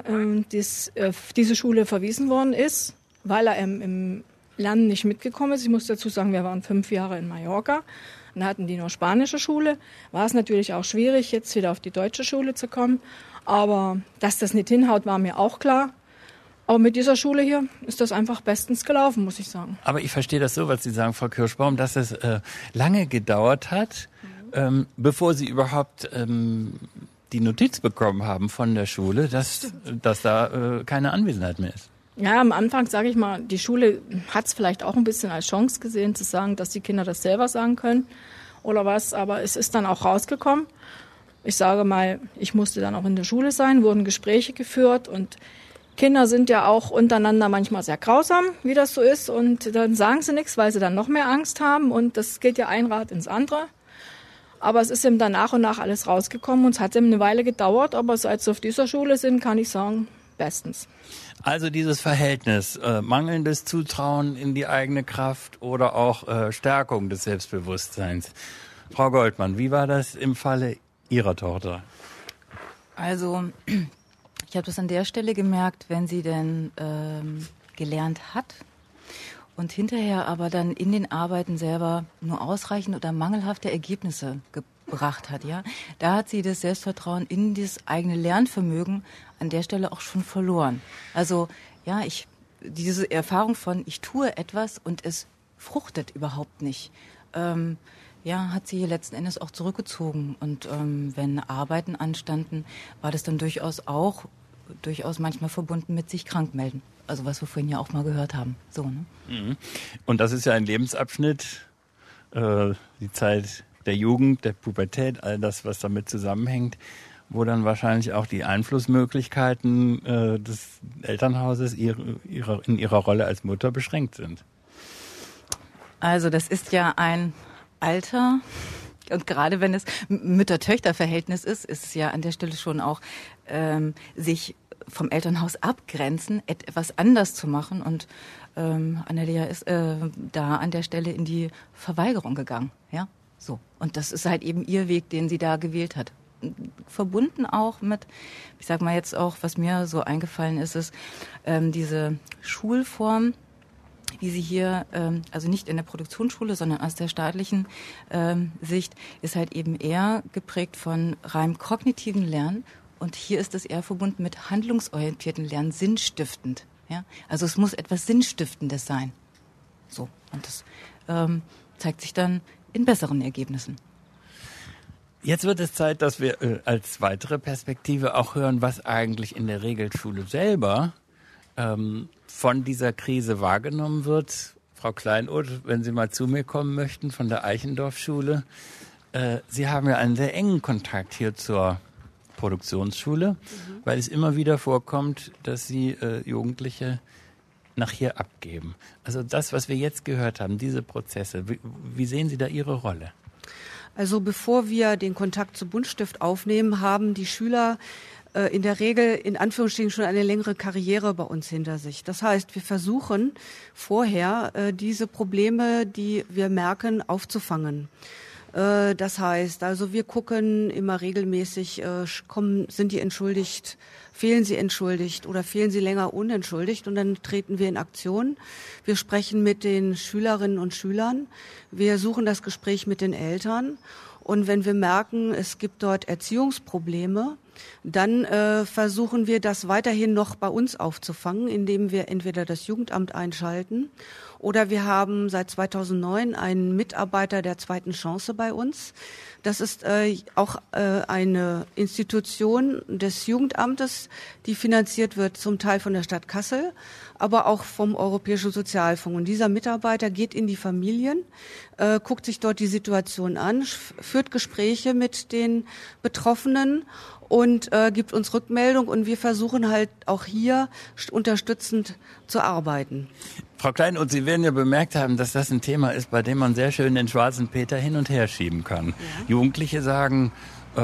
diese Schule verwiesen worden ist, weil er im Lernen nicht mitgekommen ist. Ich muss dazu sagen, wir waren 5 Jahre in Mallorca. Dann hatten die nur spanische Schule. War es natürlich auch schwierig, jetzt wieder auf die deutsche Schule zu kommen. Aber dass das nicht hinhaut, war mir auch klar. Aber mit dieser Schule hier ist das einfach bestens gelaufen, muss ich sagen. Aber ich verstehe das so, was Sie sagen, Frau Kirschbaum, dass es lange gedauert hat, bevor Sie überhaupt die Notiz bekommen haben von der Schule, dass da keine Anwesenheit mehr ist. Ja, am Anfang, sage ich mal, die Schule hat es vielleicht auch ein bisschen als Chance gesehen, zu sagen, dass die Kinder das selber sagen können oder was. Aber es ist dann auch rausgekommen. Ich sage mal, ich musste dann auch in der Schule sein, wurden Gespräche geführt und Kinder sind ja auch untereinander manchmal sehr grausam, wie das so ist. Und dann sagen sie nichts, weil sie dann noch mehr Angst haben. Und das geht ja ein Rad ins andere. Aber es ist eben dann nach und nach alles rausgekommen. Und es hat eben eine Weile gedauert. Aber seit sie auf dieser Schule sind, kann ich sagen, bestens. Also dieses Verhältnis, mangelndes Zutrauen in die eigene Kraft oder auch Stärkung des Selbstbewusstseins. Frau Goldmann, wie war das im Falle Ihrer Tochter? Also ich habe das an der Stelle gemerkt, wenn sie denn gelernt hat und hinterher aber dann in den Arbeiten selber nur ausreichend oder mangelhafte Ergebnisse gebracht hat, ja, da hat sie das Selbstvertrauen in das eigene Lernvermögen an der Stelle auch schon verloren. Also ja, diese Erfahrung von ich tue etwas und es fruchtet überhaupt nicht, hat sie letzten Endes auch zurückgezogen. Und wenn Arbeiten anstanden, war das dann durchaus manchmal verbunden mit sich krank melden. Also was wir vorhin ja auch mal gehört haben. So, ne? Mhm. Und das ist ja ein Lebensabschnitt, die Zeit der Jugend, der Pubertät, all das, was damit zusammenhängt, wo dann wahrscheinlich auch die Einflussmöglichkeiten des Elternhauses in ihrer Rolle als Mutter beschränkt sind. Also das ist ja ein Alter, und gerade wenn es Mütter-Töchter-Verhältnis ist es ja an der Stelle schon auch sich vom Elternhaus abgrenzen, etwas anders zu machen. Und Annalena ist da an der Stelle in die Verweigerung gegangen. Ja, so. Und das ist halt eben ihr Weg, den sie da gewählt hat. Verbunden auch mit, ich sag mal jetzt auch, was mir so eingefallen ist diese Schulform, wie sie hier, also nicht in der Produktionsschule, sondern aus der staatlichen Sicht, ist halt eben eher geprägt von rein kognitiven Lernen. Und hier ist es eher verbunden mit handlungsorientierten Lernen, sinnstiftend. Ja? Also es muss etwas Sinnstiftendes sein. So. Und das zeigt sich dann in besseren Ergebnissen. Jetzt wird es Zeit, dass wir als weitere Perspektive auch hören, was eigentlich in der Regelschule selber von dieser Krise wahrgenommen wird. Frau Kleinoth, wenn Sie mal zu mir kommen möchten von der Eichendorff-Schule. Sie haben ja einen sehr engen Kontakt hier zur Produktionsschule, weil es immer wieder vorkommt, dass Sie Jugendliche nach hier abgeben. Also das, was wir jetzt gehört haben, diese Prozesse, wie sehen Sie da Ihre Rolle? Also bevor wir den Kontakt zu Buntstift aufnehmen, haben die Schüler in der Regel in Anführungsstrichen schon eine längere Karriere bei uns hinter sich. Das heißt, wir versuchen vorher diese Probleme, die wir merken, aufzufangen. Das heißt, also wir gucken immer regelmäßig, sind die entschuldigt, fehlen sie entschuldigt oder fehlen sie länger unentschuldigt, und dann treten wir in Aktion. Wir sprechen mit den Schülerinnen und Schülern, wir suchen das Gespräch mit den Eltern, und wenn wir merken, es gibt dort Erziehungsprobleme, dann versuchen wir das weiterhin noch bei uns aufzufangen, indem wir entweder das Jugendamt einschalten oder wir haben seit 2009 einen Mitarbeiter der zweiten Chance bei uns. Das ist auch eine Institution des Jugendamtes, die finanziert wird zum Teil von der Stadt Kassel, aber auch vom Europäischen Sozialfonds. Und dieser Mitarbeiter geht in die Familien, guckt sich dort die Situation an, führt Gespräche mit den Betroffenen und gibt uns Rückmeldung. Und wir versuchen halt auch hier unterstützend zu arbeiten. Frau Klein, und Sie werden ja bemerkt haben, dass das ein Thema ist, bei dem man sehr schön den schwarzen Peter hin und her schieben kann. Ja. Jugendliche sagen,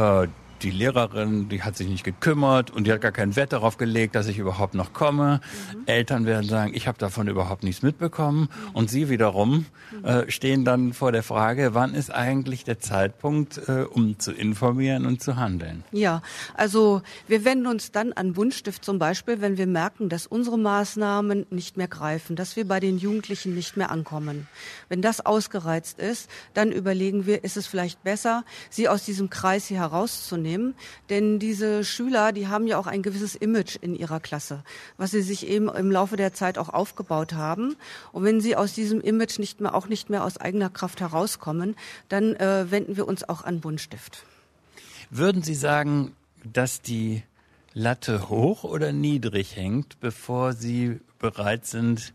die Lehrerin, die hat sich nicht gekümmert und die hat gar keinen Wert darauf gelegt, dass ich überhaupt noch komme. Eltern werden sagen, ich habe davon überhaupt nichts mitbekommen. Und Sie wiederum stehen dann vor der Frage, wann ist eigentlich der Zeitpunkt, um zu informieren und zu handeln? Ja, also wir wenden uns dann an Buntstift zum Beispiel, wenn wir merken, dass unsere Maßnahmen nicht mehr greifen, dass wir bei den Jugendlichen nicht mehr ankommen. Wenn das ausgereizt ist, dann überlegen wir, ist es vielleicht besser, sie aus diesem Kreis hier herauszunehmen. Denn diese Schüler, die haben ja auch ein gewisses Image in ihrer Klasse, was sie sich eben im Laufe der Zeit auch aufgebaut haben. Und wenn sie aus diesem Image nicht mehr aus eigener Kraft herauskommen, dann wenden wir uns auch an Buntstift. Würden Sie sagen, dass die Latte hoch oder niedrig hängt, bevor Sie bereit sind,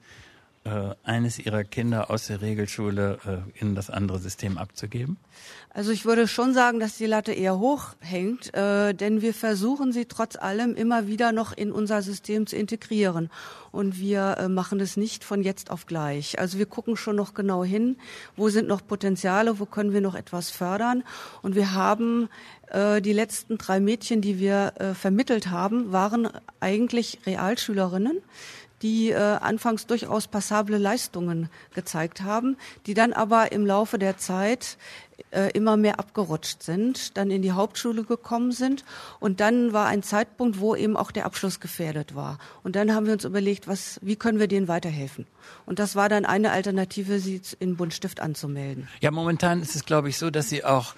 eines Ihrer Kinder aus der Regelschule in das andere System abzugeben? Also ich würde schon sagen, dass die Latte eher hoch hängt, denn wir versuchen sie trotz allem immer wieder noch in unser System zu integrieren. Und wir machen es nicht von jetzt auf gleich. Also wir gucken schon noch genau hin, wo sind noch Potenziale, wo können wir noch etwas fördern. Und wir haben die letzten 3 Mädchen, die wir vermittelt haben, waren eigentlich Realschülerinnen, die anfangs durchaus passable Leistungen gezeigt haben, die dann aber im Laufe der Zeit immer mehr abgerutscht sind, dann in die Hauptschule gekommen sind und dann war ein Zeitpunkt, wo eben auch der Abschluss gefährdet war. Und dann haben wir uns überlegt, wie können wir denen weiterhelfen? Und das war dann eine Alternative, sie in Buntstift anzumelden. Ja, momentan ist es, glaube ich, so, dass Sie auch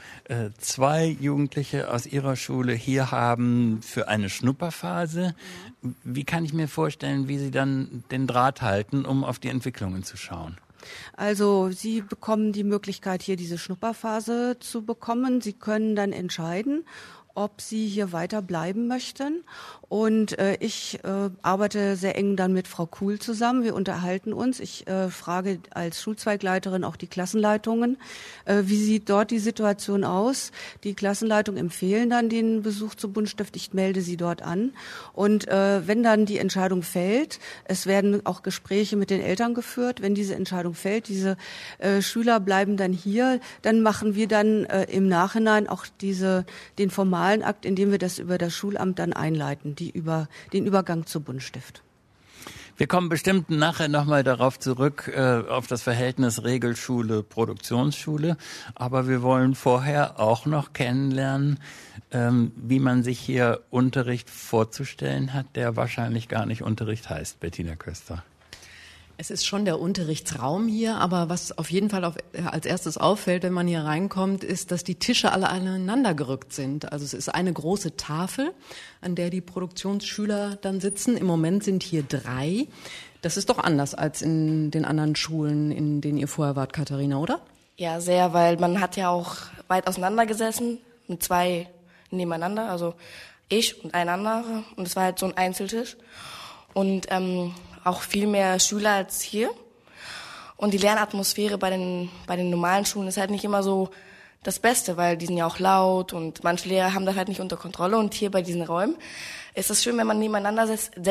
2 Jugendliche aus Ihrer Schule hier haben für eine Schnupperphase. Wie kann ich mir vorstellen, wie Sie dann den Draht halten, um auf die Entwicklungen zu schauen? Also Sie bekommen die Möglichkeit, hier diese Schnupperphase zu bekommen. Sie können dann entscheiden, ob Sie hier weiter bleiben möchten. Und ich arbeite sehr eng dann mit Frau Kuhl zusammen. Wir unterhalten uns. Ich frage als Schulzweigleiterin auch die Klassenleitungen, wie sieht dort die Situation aus. Die Klassenleitung empfehlen dann den Besuch zu Buntstift. Ich melde sie dort an. Und wenn dann die Entscheidung fällt, es werden auch Gespräche mit den Eltern geführt. Wenn diese Entscheidung fällt, diese Schüler bleiben dann hier, dann machen wir dann im Nachhinein auch den formalen Akt, indem wir das über das Schulamt dann einleiten, den Übergang zu Buntstift. Wir kommen bestimmt nachher nochmal darauf zurück, auf das Verhältnis Regelschule, Produktionsschule. Aber wir wollen vorher auch noch kennenlernen, wie man sich hier Unterricht vorzustellen hat, der wahrscheinlich gar nicht Unterricht heißt, Bettina Köster. Es ist schon der Unterrichtsraum hier, aber was auf jeden Fall als erstes auffällt, wenn man hier reinkommt, ist, dass die Tische alle aneinander gerückt sind. Also es ist eine große Tafel, an der die Produktionsschüler dann sitzen. Im Moment sind hier 3. Das ist doch anders als in den anderen Schulen, in denen ihr vorher wart, Katharina, oder? Ja, sehr, weil man hat ja auch weit auseinander gesessen, mit 2 nebeneinander, also ich und ein anderer. Und es war halt so ein Einzeltisch. Und auch viel mehr Schüler als hier. Und die Lernatmosphäre bei den normalen Schulen ist halt nicht immer so das Beste, weil die sind ja auch laut und manche Lehrer haben das halt nicht unter Kontrolle. Und hier bei diesen Räumen ist es schön, wenn man nebeneinander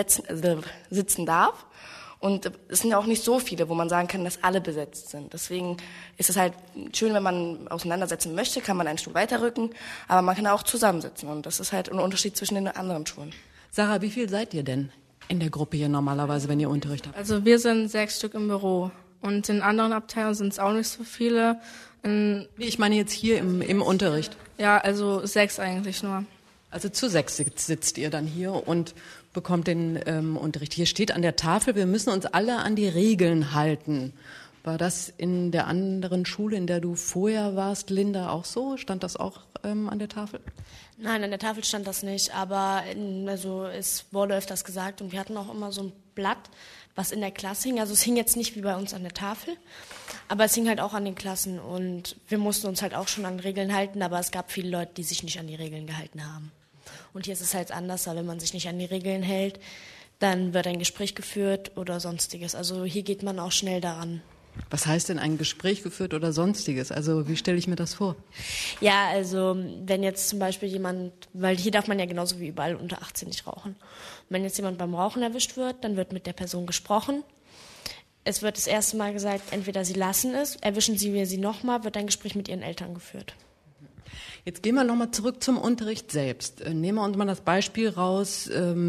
sitzen darf. Und es sind ja auch nicht so viele, wo man sagen kann, dass alle besetzt sind. Deswegen ist es halt schön, wenn man auseinandersetzen möchte, kann man einen Stuhl weiterrücken, aber man kann auch zusammensitzen. Und das ist halt ein Unterschied zwischen den anderen Schulen. Sarah, wie viel seid ihr denn in der Gruppe hier normalerweise, wenn ihr Unterricht habt? Also wir sind 6 Stück im Büro und in anderen Abteilungen sind es auch nicht so viele. Ich meine jetzt hier im Unterricht. Ja, also 6 eigentlich nur. Also zu 6 sitzt ihr dann hier und bekommt den Unterricht. Hier steht an der Tafel, wir müssen uns alle an die Regeln halten. War das in der anderen Schule, in der du vorher warst, Linda, auch so? Stand das auch an der Tafel? Nein, an der Tafel stand das nicht, aber es wurde öfters gesagt und wir hatten auch immer so ein Blatt, was in der Klasse hing. Also es hing jetzt nicht wie bei uns an der Tafel, aber es hing halt auch an den Klassen und wir mussten uns halt auch schon an Regeln halten, aber es gab viele Leute, die sich nicht an die Regeln gehalten haben. Und hier ist es halt anders, wenn man sich nicht an die Regeln hält, dann wird ein Gespräch geführt oder sonstiges. Also hier geht man auch schnell daran. Was heißt denn ein Gespräch geführt oder sonstiges? Also wie stelle ich mir das vor? Ja, also wenn jetzt zum Beispiel jemand, weil hier darf man ja genauso wie überall unter 18 nicht rauchen. Und wenn jetzt jemand beim Rauchen erwischt wird, dann wird mit der Person gesprochen. Es wird das erste Mal gesagt, entweder sie lassen es, erwischen sie nochmal, wird ein Gespräch mit ihren Eltern geführt. Jetzt gehen wir nochmal zurück zum Unterricht selbst. Nehmen wir uns mal das Beispiel raus,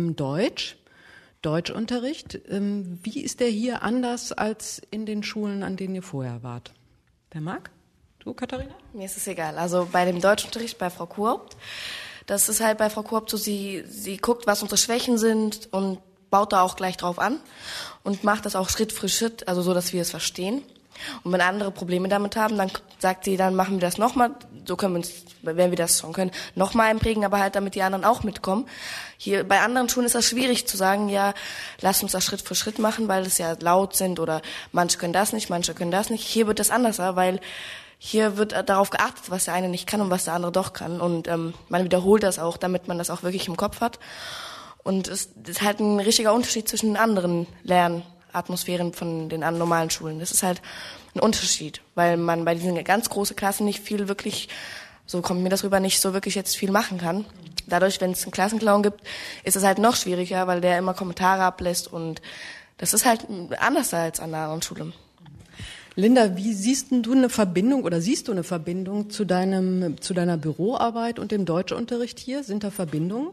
Deutschunterricht. Wie ist der hier anders als in den Schulen, an denen ihr vorher wart? Wer mag? Du, Katharina? Mir ist es egal. Also bei dem Deutschunterricht bei Frau Kuhhaupt, das ist halt bei Frau Kuhhaupt so, sie guckt, was unsere Schwächen sind und baut da auch gleich drauf an und macht das auch Schritt für Schritt, also so, dass wir es verstehen. Und wenn andere Probleme damit haben, dann sagt sie, dann machen wir das nochmal, so können wir uns, wenn wir das schon können, nochmal einprägen, aber halt damit die anderen auch mitkommen. Hier bei anderen Schulen ist das schwierig zu sagen, ja, lass uns das Schritt für Schritt machen, weil es ja laut sind oder manche können das nicht, manche können das nicht. Hier wird das anders, weil hier wird darauf geachtet, was der eine nicht kann und was der andere doch kann. Und man wiederholt das auch, damit man das auch wirklich im Kopf hat. Und es ist halt ein richtiger Unterschied zwischen den anderen Lernatmosphären von den normalen Schulen. Das ist halt ein Unterschied, weil man bei diesen ganz großen Klassen nicht viel wirklich, so kommt mir das rüber, nicht so wirklich jetzt viel machen kann. Dadurch, wenn es einen Klassenclown gibt, ist es halt noch schwieriger, weil der immer Kommentare ablässt und das ist halt anders als an einer anderen Schule. Linda, wie siehst du eine Verbindung zu deiner Büroarbeit und dem Deutschunterricht hier? Sind da Verbindungen?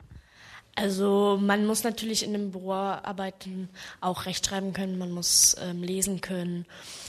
Also man muss natürlich in dem Büro arbeiten, auch rechtschreiben können, man muss lesen können.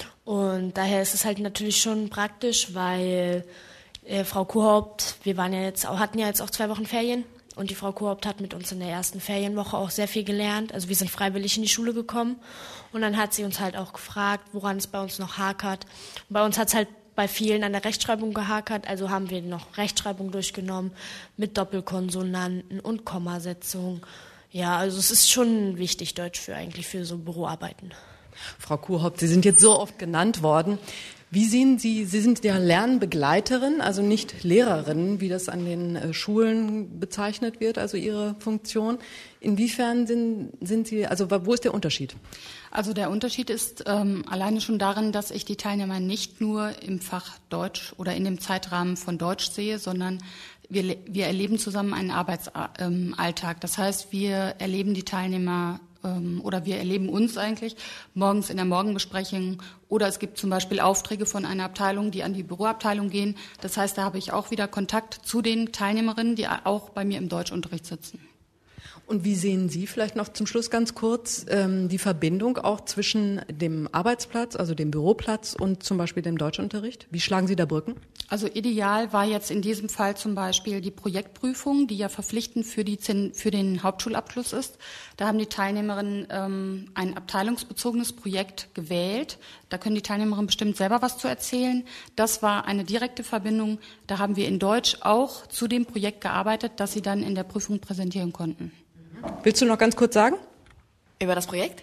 Und daher ist es halt natürlich schon praktisch, weil Frau Kuhhaupt, hatten ja jetzt auch 2 Wochen Ferien und die Frau Kuhhaupt hat mit uns in der ersten Ferienwoche auch sehr viel gelernt. Also wir sind freiwillig in die Schule gekommen und dann hat sie uns halt auch gefragt, woran es bei uns noch hakert. Und bei uns hat es halt bei vielen an der Rechtschreibung gehakert, also haben wir noch Rechtschreibung durchgenommen mit Doppelkonsonanten und Kommasetzung. Ja, also es ist schon wichtig, Deutsch für so Büroarbeiten. Frau Kuhhaupt, Sie sind jetzt so oft genannt worden. Wie sehen Sie sind ja Lernbegleiterin, also nicht Lehrerin, wie das an den Schulen bezeichnet wird, also Ihre Funktion. Inwiefern sind Sie, also wo ist der Unterschied? Also der Unterschied ist alleine schon darin, dass ich die Teilnehmer nicht nur im Fach Deutsch oder in dem Zeitrahmen von Deutsch sehe, sondern wir erleben zusammen einen Arbeitsalltag. Das heißt, wir erleben die Teilnehmer oder wir erleben uns eigentlich morgens in der Morgenbesprechung oder es gibt zum Beispiel Aufträge von einer Abteilung, die an die Büroabteilung gehen. Das heißt, da habe ich auch wieder Kontakt zu den Teilnehmerinnen, die auch bei mir im Deutschunterricht sitzen. Und wie sehen Sie vielleicht noch zum Schluss ganz kurz die Verbindung auch zwischen dem Arbeitsplatz, also dem Büroplatz und zum Beispiel dem Deutschunterricht? Wie schlagen Sie da Brücken? Also ideal war jetzt in diesem Fall zum Beispiel die Projektprüfung, die ja verpflichtend für den Hauptschulabschluss ist. Da haben die Teilnehmerinnen ein abteilungsbezogenes Projekt gewählt. Da können die Teilnehmerinnen bestimmt selber was zu erzählen. Das war eine direkte Verbindung. Da haben wir in Deutsch auch zu dem Projekt gearbeitet, das sie dann in der Prüfung präsentieren konnten. Willst du noch ganz kurz sagen? Über das Projekt?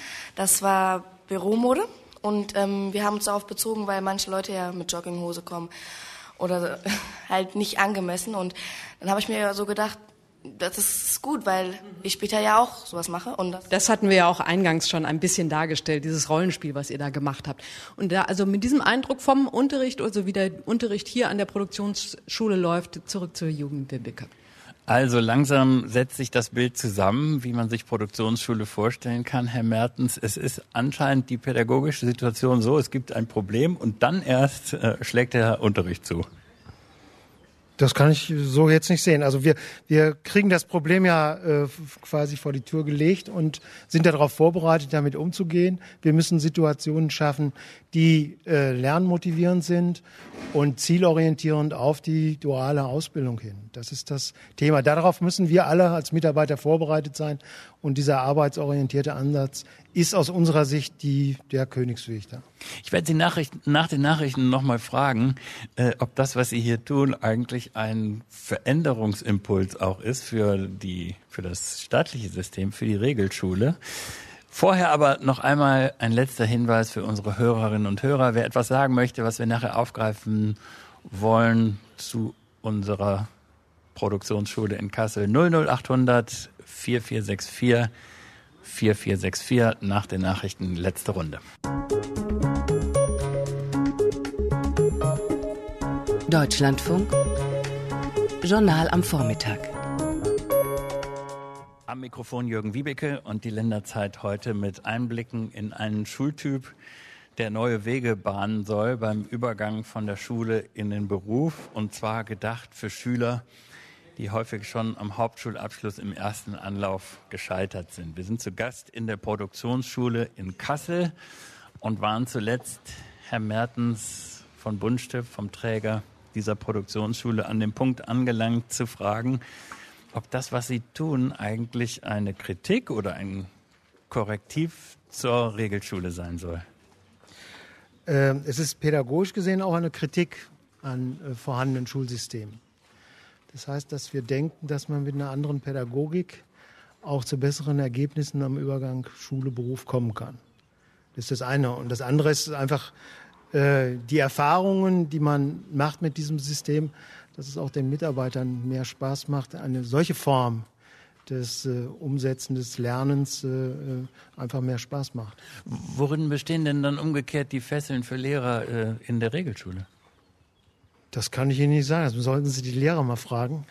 Das war Büromode und wir haben uns darauf bezogen, weil manche Leute ja mit Jogginghose kommen oder halt nicht angemessen und dann habe ich mir so gedacht, das ist gut, weil ich später ja auch sowas mache. Und das hatten wir ja auch eingangs schon ein bisschen dargestellt, dieses Rollenspiel, was ihr da gemacht habt. Und da, also mit diesem Eindruck vom Unterricht, also wie der Unterricht hier an der Produktionsschule läuft, zurück zur Jugend Wilbecke. Also langsam setzt sich das Bild zusammen, wie man sich Produktionsschule vorstellen kann, Herr Mertens. Es ist anscheinend die pädagogische Situation so, es gibt ein Problem und dann erst schlägt der Unterricht zu. Das kann ich so jetzt nicht sehen. Also wir kriegen das Problem ja quasi vor die Tür gelegt und sind darauf vorbereitet, damit umzugehen. Wir müssen Situationen schaffen, die lernmotivierend sind und zielorientierend auf die duale Ausbildung hin. Das ist das Thema. Darauf müssen wir alle als Mitarbeiter vorbereitet sein Und dieser arbeitsorientierte Ansatz ist aus unserer Sicht der Königsweg da. Ich werde Sie nach den Nachrichten nochmal fragen, ob das, was Sie hier tun, eigentlich ein Veränderungsimpuls auch ist für das staatliche System, für die Regelschule. Vorher aber noch einmal ein letzter Hinweis für unsere Hörerinnen und Hörer. Wer etwas sagen möchte, was wir nachher aufgreifen wollen zu unserer Produktionsschule in Kassel, 00800 4464 4464, nach den Nachrichten letzte Runde. Deutschlandfunk, Journal am Vormittag. Am Mikrofon Jürgen Wiebeke und die Länderzeit heute mit Einblicken in einen Schultyp, der neue Wege bahnen soll beim Übergang von der Schule in den Beruf, und zwar gedacht für Schüler, die häufig schon am Hauptschulabschluss im ersten Anlauf gescheitert sind. Wir sind zu Gast in der Produktionsschule in Kassel und waren zuletzt, Herr Mertens von Buntstift, vom Träger dieser Produktionsschule, an dem Punkt angelangt zu fragen, ob das, was Sie tun, eigentlich eine Kritik oder ein Korrektiv zur Regelschule sein soll. Es ist pädagogisch gesehen auch eine Kritik an vorhandenen Schulsystemen. Das heißt, dass wir denken, dass man mit einer anderen Pädagogik auch zu besseren Ergebnissen am Übergang Schule-Beruf kommen kann. Das ist das eine. Und das andere ist einfach die Erfahrungen, die man macht mit diesem System, dass es auch den Mitarbeitern mehr Spaß macht, eine solche Form des Umsetzen des Lernens einfach mehr Spaß macht. Worin bestehen denn dann umgekehrt die Fesseln für Lehrer in der Regelschule? Das kann ich Ihnen nicht sagen. Das sollten Sie die Lehrer mal fragen.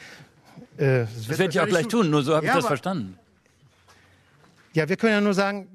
Das werde ich auch gleich tun, nur so habe ich das verstanden. Ja, wir können ja nur sagen,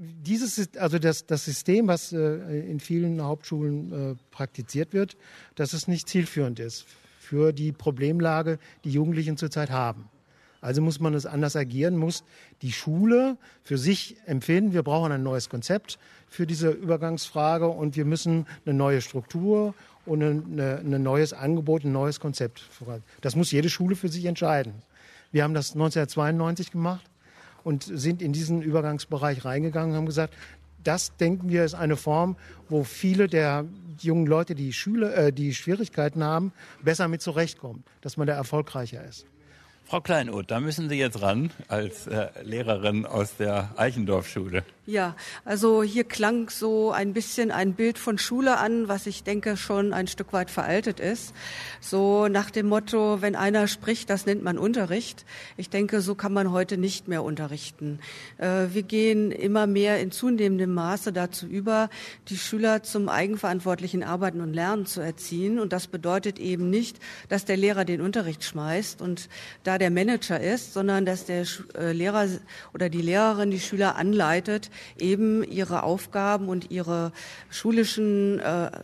das System, was in vielen Hauptschulen praktiziert wird, dass es nicht zielführend ist für die Problemlage, die Jugendlichen zurzeit haben. Also muss man es anders agieren, muss die Schule für sich empfinden, wir brauchen ein neues Konzept für diese Übergangsfrage und wir müssen eine neue Struktur und ein neues Angebot, ein neues Konzept. Das muss jede Schule für sich entscheiden. Wir haben das 1992 gemacht und sind in diesen Übergangsbereich reingegangen und haben gesagt, das, denken wir, ist eine Form, wo viele der jungen Leute, die Schwierigkeiten haben, besser mit zurechtkommen, dass man da erfolgreicher ist. Frau Kleinoth, da müssen Sie jetzt ran als Lehrerin aus der Eichendorff-Schule. Ja, also hier klang so ein bisschen ein Bild von Schule an, was ich denke schon ein Stück weit veraltet ist. So nach dem Motto, wenn einer spricht, das nennt man Unterricht. Ich denke, so kann man heute nicht mehr unterrichten. Wir gehen immer mehr in zunehmendem Maße dazu über, die Schüler zum eigenverantwortlichen Arbeiten und Lernen zu erziehen. Und das bedeutet eben nicht, dass der Lehrer den Unterricht schmeißt und da der Manager ist, sondern dass der Lehrer oder die Lehrerin die Schüler anleitet, eben ihre Aufgaben und ihre schulischen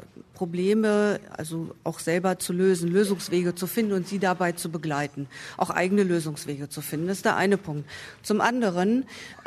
Probleme also auch selber zu lösen, Lösungswege zu finden und sie dabei zu begleiten, auch eigene Lösungswege zu finden. Das ist der eine Punkt. Zum anderen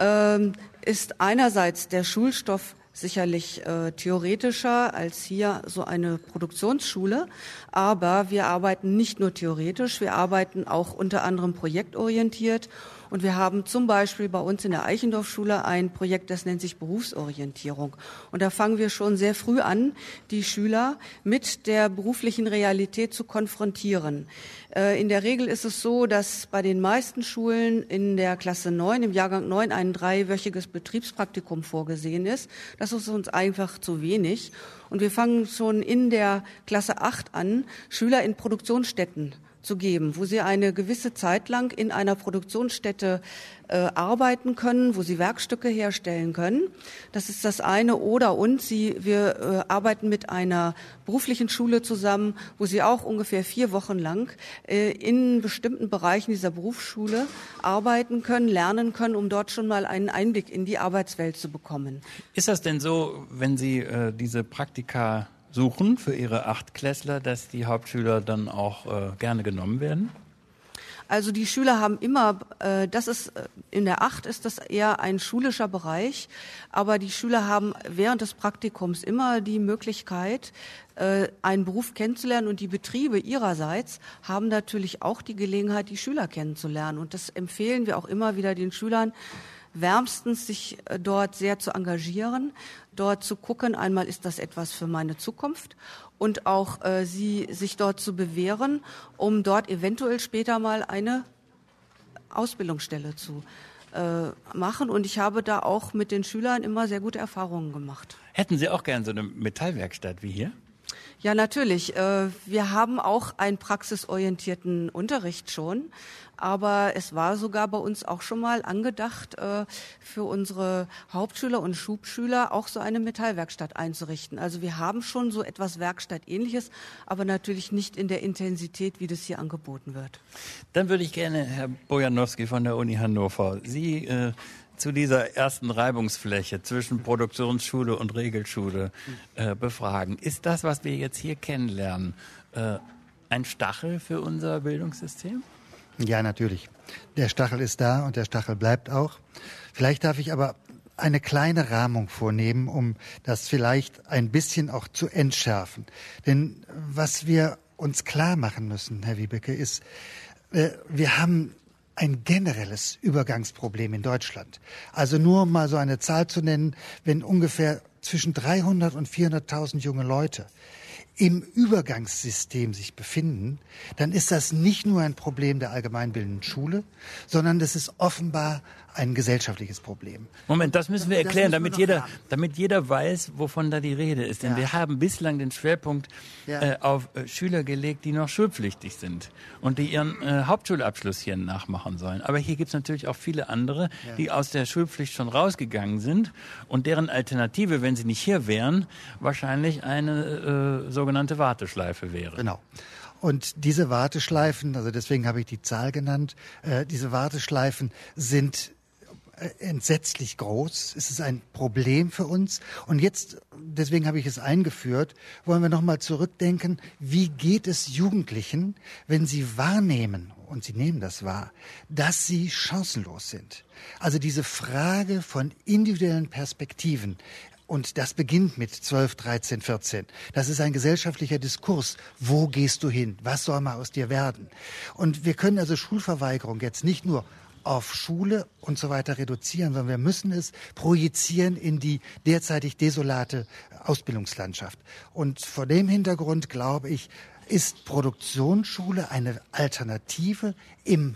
ist einerseits der Schulstoff sicherlich theoretischer als hier so eine Produktionsschule, aber wir arbeiten nicht nur theoretisch, wir arbeiten auch unter anderem projektorientiert. Und wir haben zum Beispiel bei uns in der Eichendorff-Schule ein Projekt, das nennt sich Berufsorientierung. Und da fangen wir schon sehr früh an, die Schüler mit der beruflichen Realität zu konfrontieren. In der Regel ist es so, dass bei den meisten Schulen in der Klasse 9, im Jahrgang 9, ein 3-wöchiges Betriebspraktikum vorgesehen ist. Das ist uns einfach zu wenig. Und wir fangen schon in der Klasse 8 an, Schüler in Produktionsstätten zu geben, wo sie eine gewisse Zeit lang in einer Produktionsstätte arbeiten können, wo sie Werkstücke herstellen können. Das ist das eine. Wir arbeiten mit einer beruflichen Schule zusammen, wo sie auch ungefähr 4 Wochen lang in bestimmten Bereichen dieser Berufsschule arbeiten können, lernen können, um dort schon mal einen Einblick in die Arbeitswelt zu bekommen. Ist das denn so, wenn Sie diese Praktika suchen für Ihre Achtklässler, dass die Hauptschüler dann auch gerne genommen werden? Also die Schüler haben immer, in der 8 ist das eher ein schulischer Bereich, aber die Schüler haben während des Praktikums immer die Möglichkeit, einen Beruf kennenzulernen, und die Betriebe ihrerseits haben natürlich auch die Gelegenheit, die Schüler kennenzulernen, und das empfehlen wir auch immer wieder den Schülern. wärmstens, sich dort sehr zu engagieren, dort zu gucken, einmal ist das etwas für meine Zukunft und auch sich dort zu bewähren, um dort eventuell später mal eine Ausbildungsstelle zu machen. Und ich habe da auch mit den Schülern immer sehr gute Erfahrungen gemacht. Hätten Sie auch gern so eine Metallwerkstatt wie hier? Ja, natürlich. Wir haben auch einen praxisorientierten Unterricht schon, aber es war sogar bei uns auch schon mal angedacht, für unsere Hauptschüler und Schulschüler auch so eine Metallwerkstatt einzurichten. Also wir haben schon so etwas Werkstattähnliches, aber natürlich nicht in der Intensität, wie das hier angeboten wird. Dann würde ich gerne Herr Bojanowski von der Uni Hannover, Sie zu dieser ersten Reibungsfläche zwischen Produktionsschule und Regelschule befragen. Ist das, was wir jetzt hier kennenlernen, ein Stachel für unser Bildungssystem? Ja, natürlich. Der Stachel ist da und der Stachel bleibt auch. Vielleicht darf ich aber eine kleine Rahmung vornehmen, um das vielleicht ein bisschen auch zu entschärfen. Denn was wir uns klar machen müssen, Herr Wiebeke, ist, wir haben ein generelles Übergangsproblem in Deutschland. Also nur um mal so eine Zahl zu nennen, wenn ungefähr zwischen 300 und 400.000 junge Leute im Übergangssystem sich befinden, dann ist das nicht nur ein Problem der allgemeinbildenden Schule, sondern das ist offenbar ein gesellschaftliches Problem. Moment, das müssen wir erklären, damit jeder weiß, wovon da die Rede ist. Denn wir haben bislang den Schwerpunkt auf Schüler gelegt, die noch schulpflichtig sind und die ihren Hauptschulabschluss hier nachmachen sollen. Aber hier gibt es natürlich auch viele andere, die aus der Schulpflicht schon rausgegangen sind und deren Alternative, wenn sie nicht hier wären, wahrscheinlich eine sogenannte Warteschleife wäre. Genau. Und diese Warteschleifen, also deswegen habe ich die Zahl genannt, diese Warteschleifen sind entsetzlich groß. Es ist ein Problem für uns. Und jetzt, deswegen habe ich es eingeführt, wollen wir nochmal zurückdenken, wie geht es Jugendlichen, wenn sie wahrnehmen, und sie nehmen das wahr, dass sie chancenlos sind. Also diese Frage von individuellen Perspektiven. Und das beginnt mit 12, 13, 14. Das ist ein gesellschaftlicher Diskurs. Wo gehst du hin? Was soll mal aus dir werden? Und wir können also Schulverweigerung jetzt nicht nur auf Schule und so weiter reduzieren, sondern wir müssen es projizieren in die derzeitig desolate Ausbildungslandschaft. Und vor dem Hintergrund, glaube ich, ist Produktionsschule eine Alternative im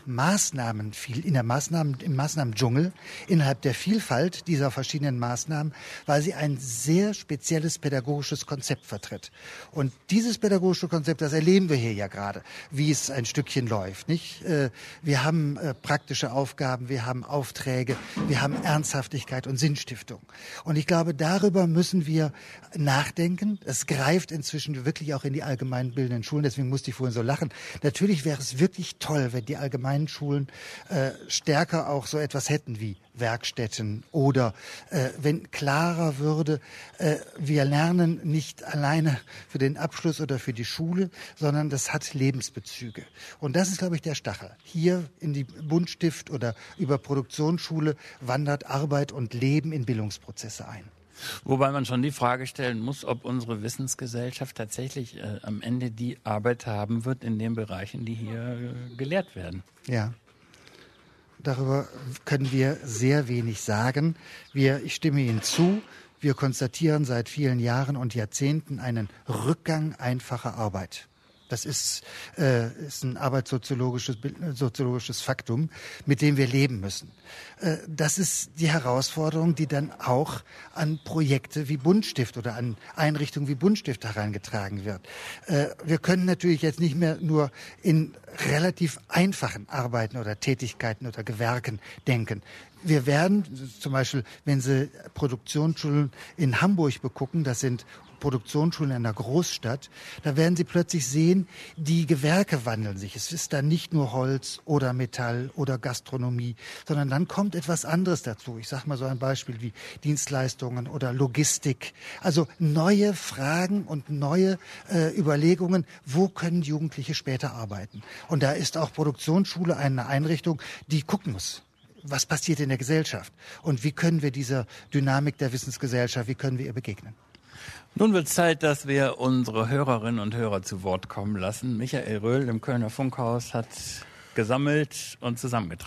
Maßnahmendschungel, innerhalb der Vielfalt dieser verschiedenen Maßnahmen, weil sie ein sehr spezielles pädagogisches Konzept vertritt. Und dieses pädagogische Konzept, das erleben wir hier ja gerade, wie es ein Stückchen läuft, nicht? Wir haben praktische Aufgaben, wir haben Aufträge, wir haben Ernsthaftigkeit und Sinnstiftung. Und ich glaube, darüber müssen wir nachdenken. Es greift inzwischen wirklich auch in die allgemeinbildenden Schulen, deswegen musste ich vorhin so lachen. Natürlich wäre es wirklich toll, wenn die allgemeinen Schulen stärker auch so etwas hätten wie Werkstätten oder wenn klarer würde, wir lernen nicht alleine für den Abschluss oder für die Schule, sondern das hat Lebensbezüge. Und das ist, glaube ich, der Stachel. Hier in die Buntstift oder über Produktionsschule wandert Arbeit und Leben in Bildungsprozesse ein. Wobei man schon die Frage stellen muss, ob unsere Wissensgesellschaft tatsächlich am Ende die Arbeit haben wird in den Bereichen, die hier gelehrt werden. Ja, darüber können wir sehr wenig sagen. Ich stimme Ihnen zu. Wir konstatieren seit vielen Jahren und Jahrzehnten einen Rückgang einfacher Arbeit. Das ist ein arbeitssoziologisches Faktum, mit dem wir leben müssen. Das ist die Herausforderung, die dann auch an Projekte wie Buntstift oder an Einrichtungen wie Buntstift herangetragen wird. Wir können natürlich jetzt nicht mehr nur in relativ einfachen Arbeiten oder Tätigkeiten oder Gewerken denken. Wir werden zum Beispiel, wenn Sie Produktionsschulen in Hamburg begucken, das sind Produktionsschulen in einer Großstadt, da werden Sie plötzlich sehen, die Gewerke wandeln sich. Es ist dann nicht nur Holz oder Metall oder Gastronomie, sondern dann kommt etwas anderes dazu. Ich sage mal so ein Beispiel wie Dienstleistungen oder Logistik. Also neue Fragen und neue Überlegungen, wo können Jugendliche später arbeiten? Und da ist auch Produktionsschule eine Einrichtung, die gucken muss. Was passiert in der Gesellschaft? Und wie können wir dieser Dynamik der Wissensgesellschaft, wie können wir ihr begegnen? Nun wird es Zeit, dass wir unsere Hörerinnen und Hörer zu Wort kommen lassen. Michael Röhl im Kölner Funkhaus hat gesammelt und zusammengetragen.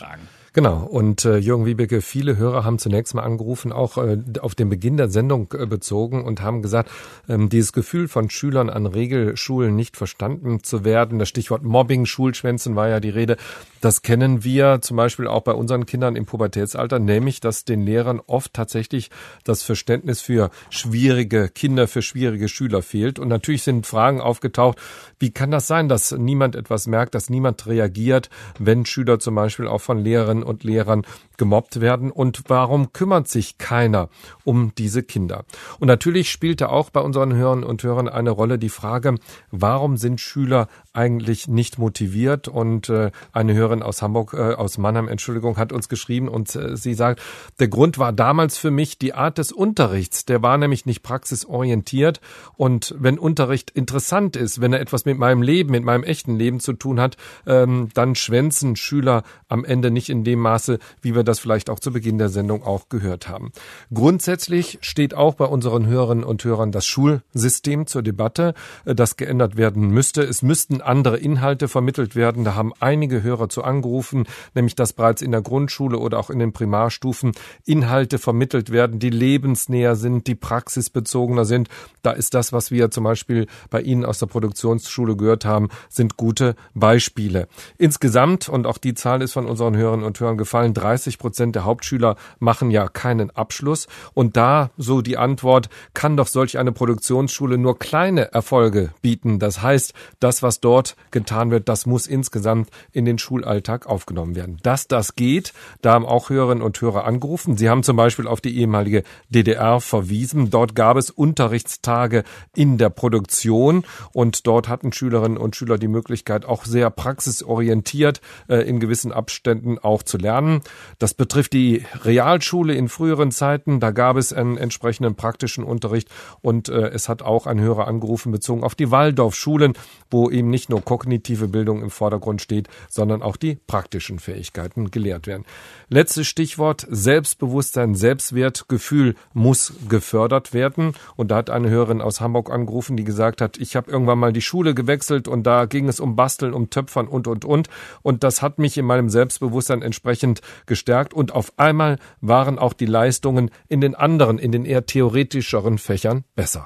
Genau, und Jürgen Wiebeke, viele Hörer haben zunächst mal angerufen, auch auf den Beginn der Sendung bezogen und haben gesagt, dieses Gefühl von Schülern an Regelschulen nicht verstanden zu werden, das Stichwort Mobbing, Schulschwänzen war ja die Rede, das kennen wir zum Beispiel auch bei unseren Kindern im Pubertätsalter, nämlich, dass den Lehrern oft tatsächlich das Verständnis für schwierige Kinder, für schwierige Schüler fehlt. Und natürlich sind Fragen aufgetaucht, wie kann das sein, dass niemand etwas merkt, dass niemand reagiert, wenn Schüler zum Beispiel auch von Lehrerinnen und Lehrern gemobbt werden, und warum kümmert sich keiner um diese Kinder? Und natürlich spielte auch bei unseren Hörern und Hörern eine Rolle die Frage, warum sind Schüler eigentlich nicht motiviert? Und eine Hörerin aus Hamburg, aus Mannheim, hat uns geschrieben und sie sagt, der Grund war damals für mich die Art des Unterrichts. Der war nämlich nicht praxisorientiert, und wenn Unterricht interessant ist, wenn er etwas mit meinem Leben, mit meinem echten Leben zu tun hat, dann schwänzen Schüler am Ende nicht in dem Maße, wie wir das vielleicht auch zu Beginn der Sendung auch gehört haben. Grundsätzlich steht auch bei unseren Hörerinnen und Hörern das Schulsystem zur Debatte, das geändert werden müsste. Es müssten andere Inhalte vermittelt werden. Da haben einige Hörer zu angerufen, nämlich dass bereits in der Grundschule oder auch in den Primarstufen Inhalte vermittelt werden, die lebensnäher sind, die praxisbezogener sind. Da ist das, was wir zum Beispiel bei Ihnen aus der Produktionsschule gehört haben, sind gute Beispiele. Insgesamt, und auch die Zahl ist von unseren Hörerinnen und Hörern gefallen, 30% der Hauptschüler machen ja keinen Abschluss. Und da so die Antwort, kann doch solch eine Produktionsschule nur kleine Erfolge bieten. Das heißt, das, was dort getan wird, das muss insgesamt in den Schulalltag aufgenommen werden. Dass das geht, da haben auch Hörerinnen und Hörer angerufen. Sie haben zum Beispiel auf die ehemalige DDR verwiesen. Dort gab es Unterrichtstage in der Produktion, und dort hatten Schülerinnen und Schüler die Möglichkeit, auch sehr praxisorientiert in gewissen Abständen auch zu lernen. Das betrifft die Realschule in früheren Zeiten. Da gab es einen entsprechenden praktischen Unterricht, und es hat auch ein Hörer angerufen bezogen auf die Waldorfschulen, wo eben nicht nur kognitive Bildung im Vordergrund steht, sondern auch die praktischen Fähigkeiten gelehrt werden. Letztes Stichwort: Selbstbewusstsein, Selbstwertgefühl muss gefördert werden. Und da hat eine Hörerin aus Hamburg angerufen, die gesagt hat, ich habe irgendwann mal die Schule gewechselt, und da ging es um Basteln, um Töpfern und. Und das hat mich in meinem Selbstbewusstsein entsprechend gestärkt. Und auf einmal waren auch die Leistungen in den anderen, in den eher theoretischeren Fächern besser.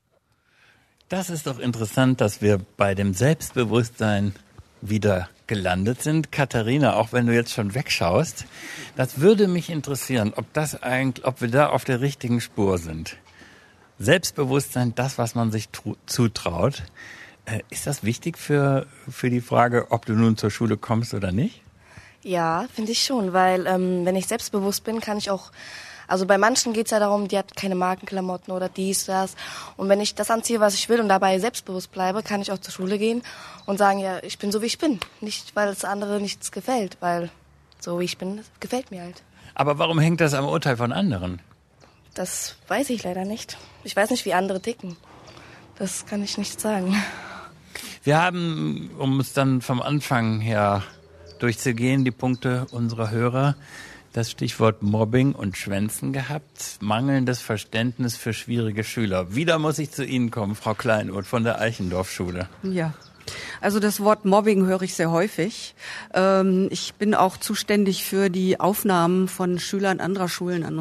Das ist doch interessant, dass wir bei dem Selbstbewusstsein wieder gelandet sind. Katharina, auch wenn du jetzt schon wegschaust, das würde mich interessieren, ob wir da auf der richtigen Spur sind. Selbstbewusstsein, das, was man sich zutraut. Ist das wichtig für die Frage, ob du nun zur Schule kommst oder nicht? Ja, finde ich schon, weil wenn ich selbstbewusst bin, kann ich auch, also bei manchen geht es ja darum, die hat keine Markenklamotten oder dies, das. Und wenn ich das anziehe, was ich will, und dabei selbstbewusst bleibe, kann ich auch zur Schule gehen und sagen, ja, ich bin so, wie ich bin. Nicht, weil es anderen nichts gefällt, weil so, wie ich bin, gefällt mir halt. Aber warum hängt das am Urteil von anderen? Das weiß ich leider nicht. Ich weiß nicht, wie andere ticken. Das kann ich nicht sagen. Wir haben, um es dann vom Anfang her durchzugehen, die Punkte unserer Hörer, das Stichwort Mobbing und Schwänzen gehabt, mangelndes Verständnis für schwierige Schüler. Wieder muss ich zu Ihnen kommen, Frau Kleinoth von der Eichendorff-Schule. Ja, also das Wort Mobbing höre ich sehr häufig. Ich bin auch zuständig für die Aufnahmen von Schülern anderer Schulen an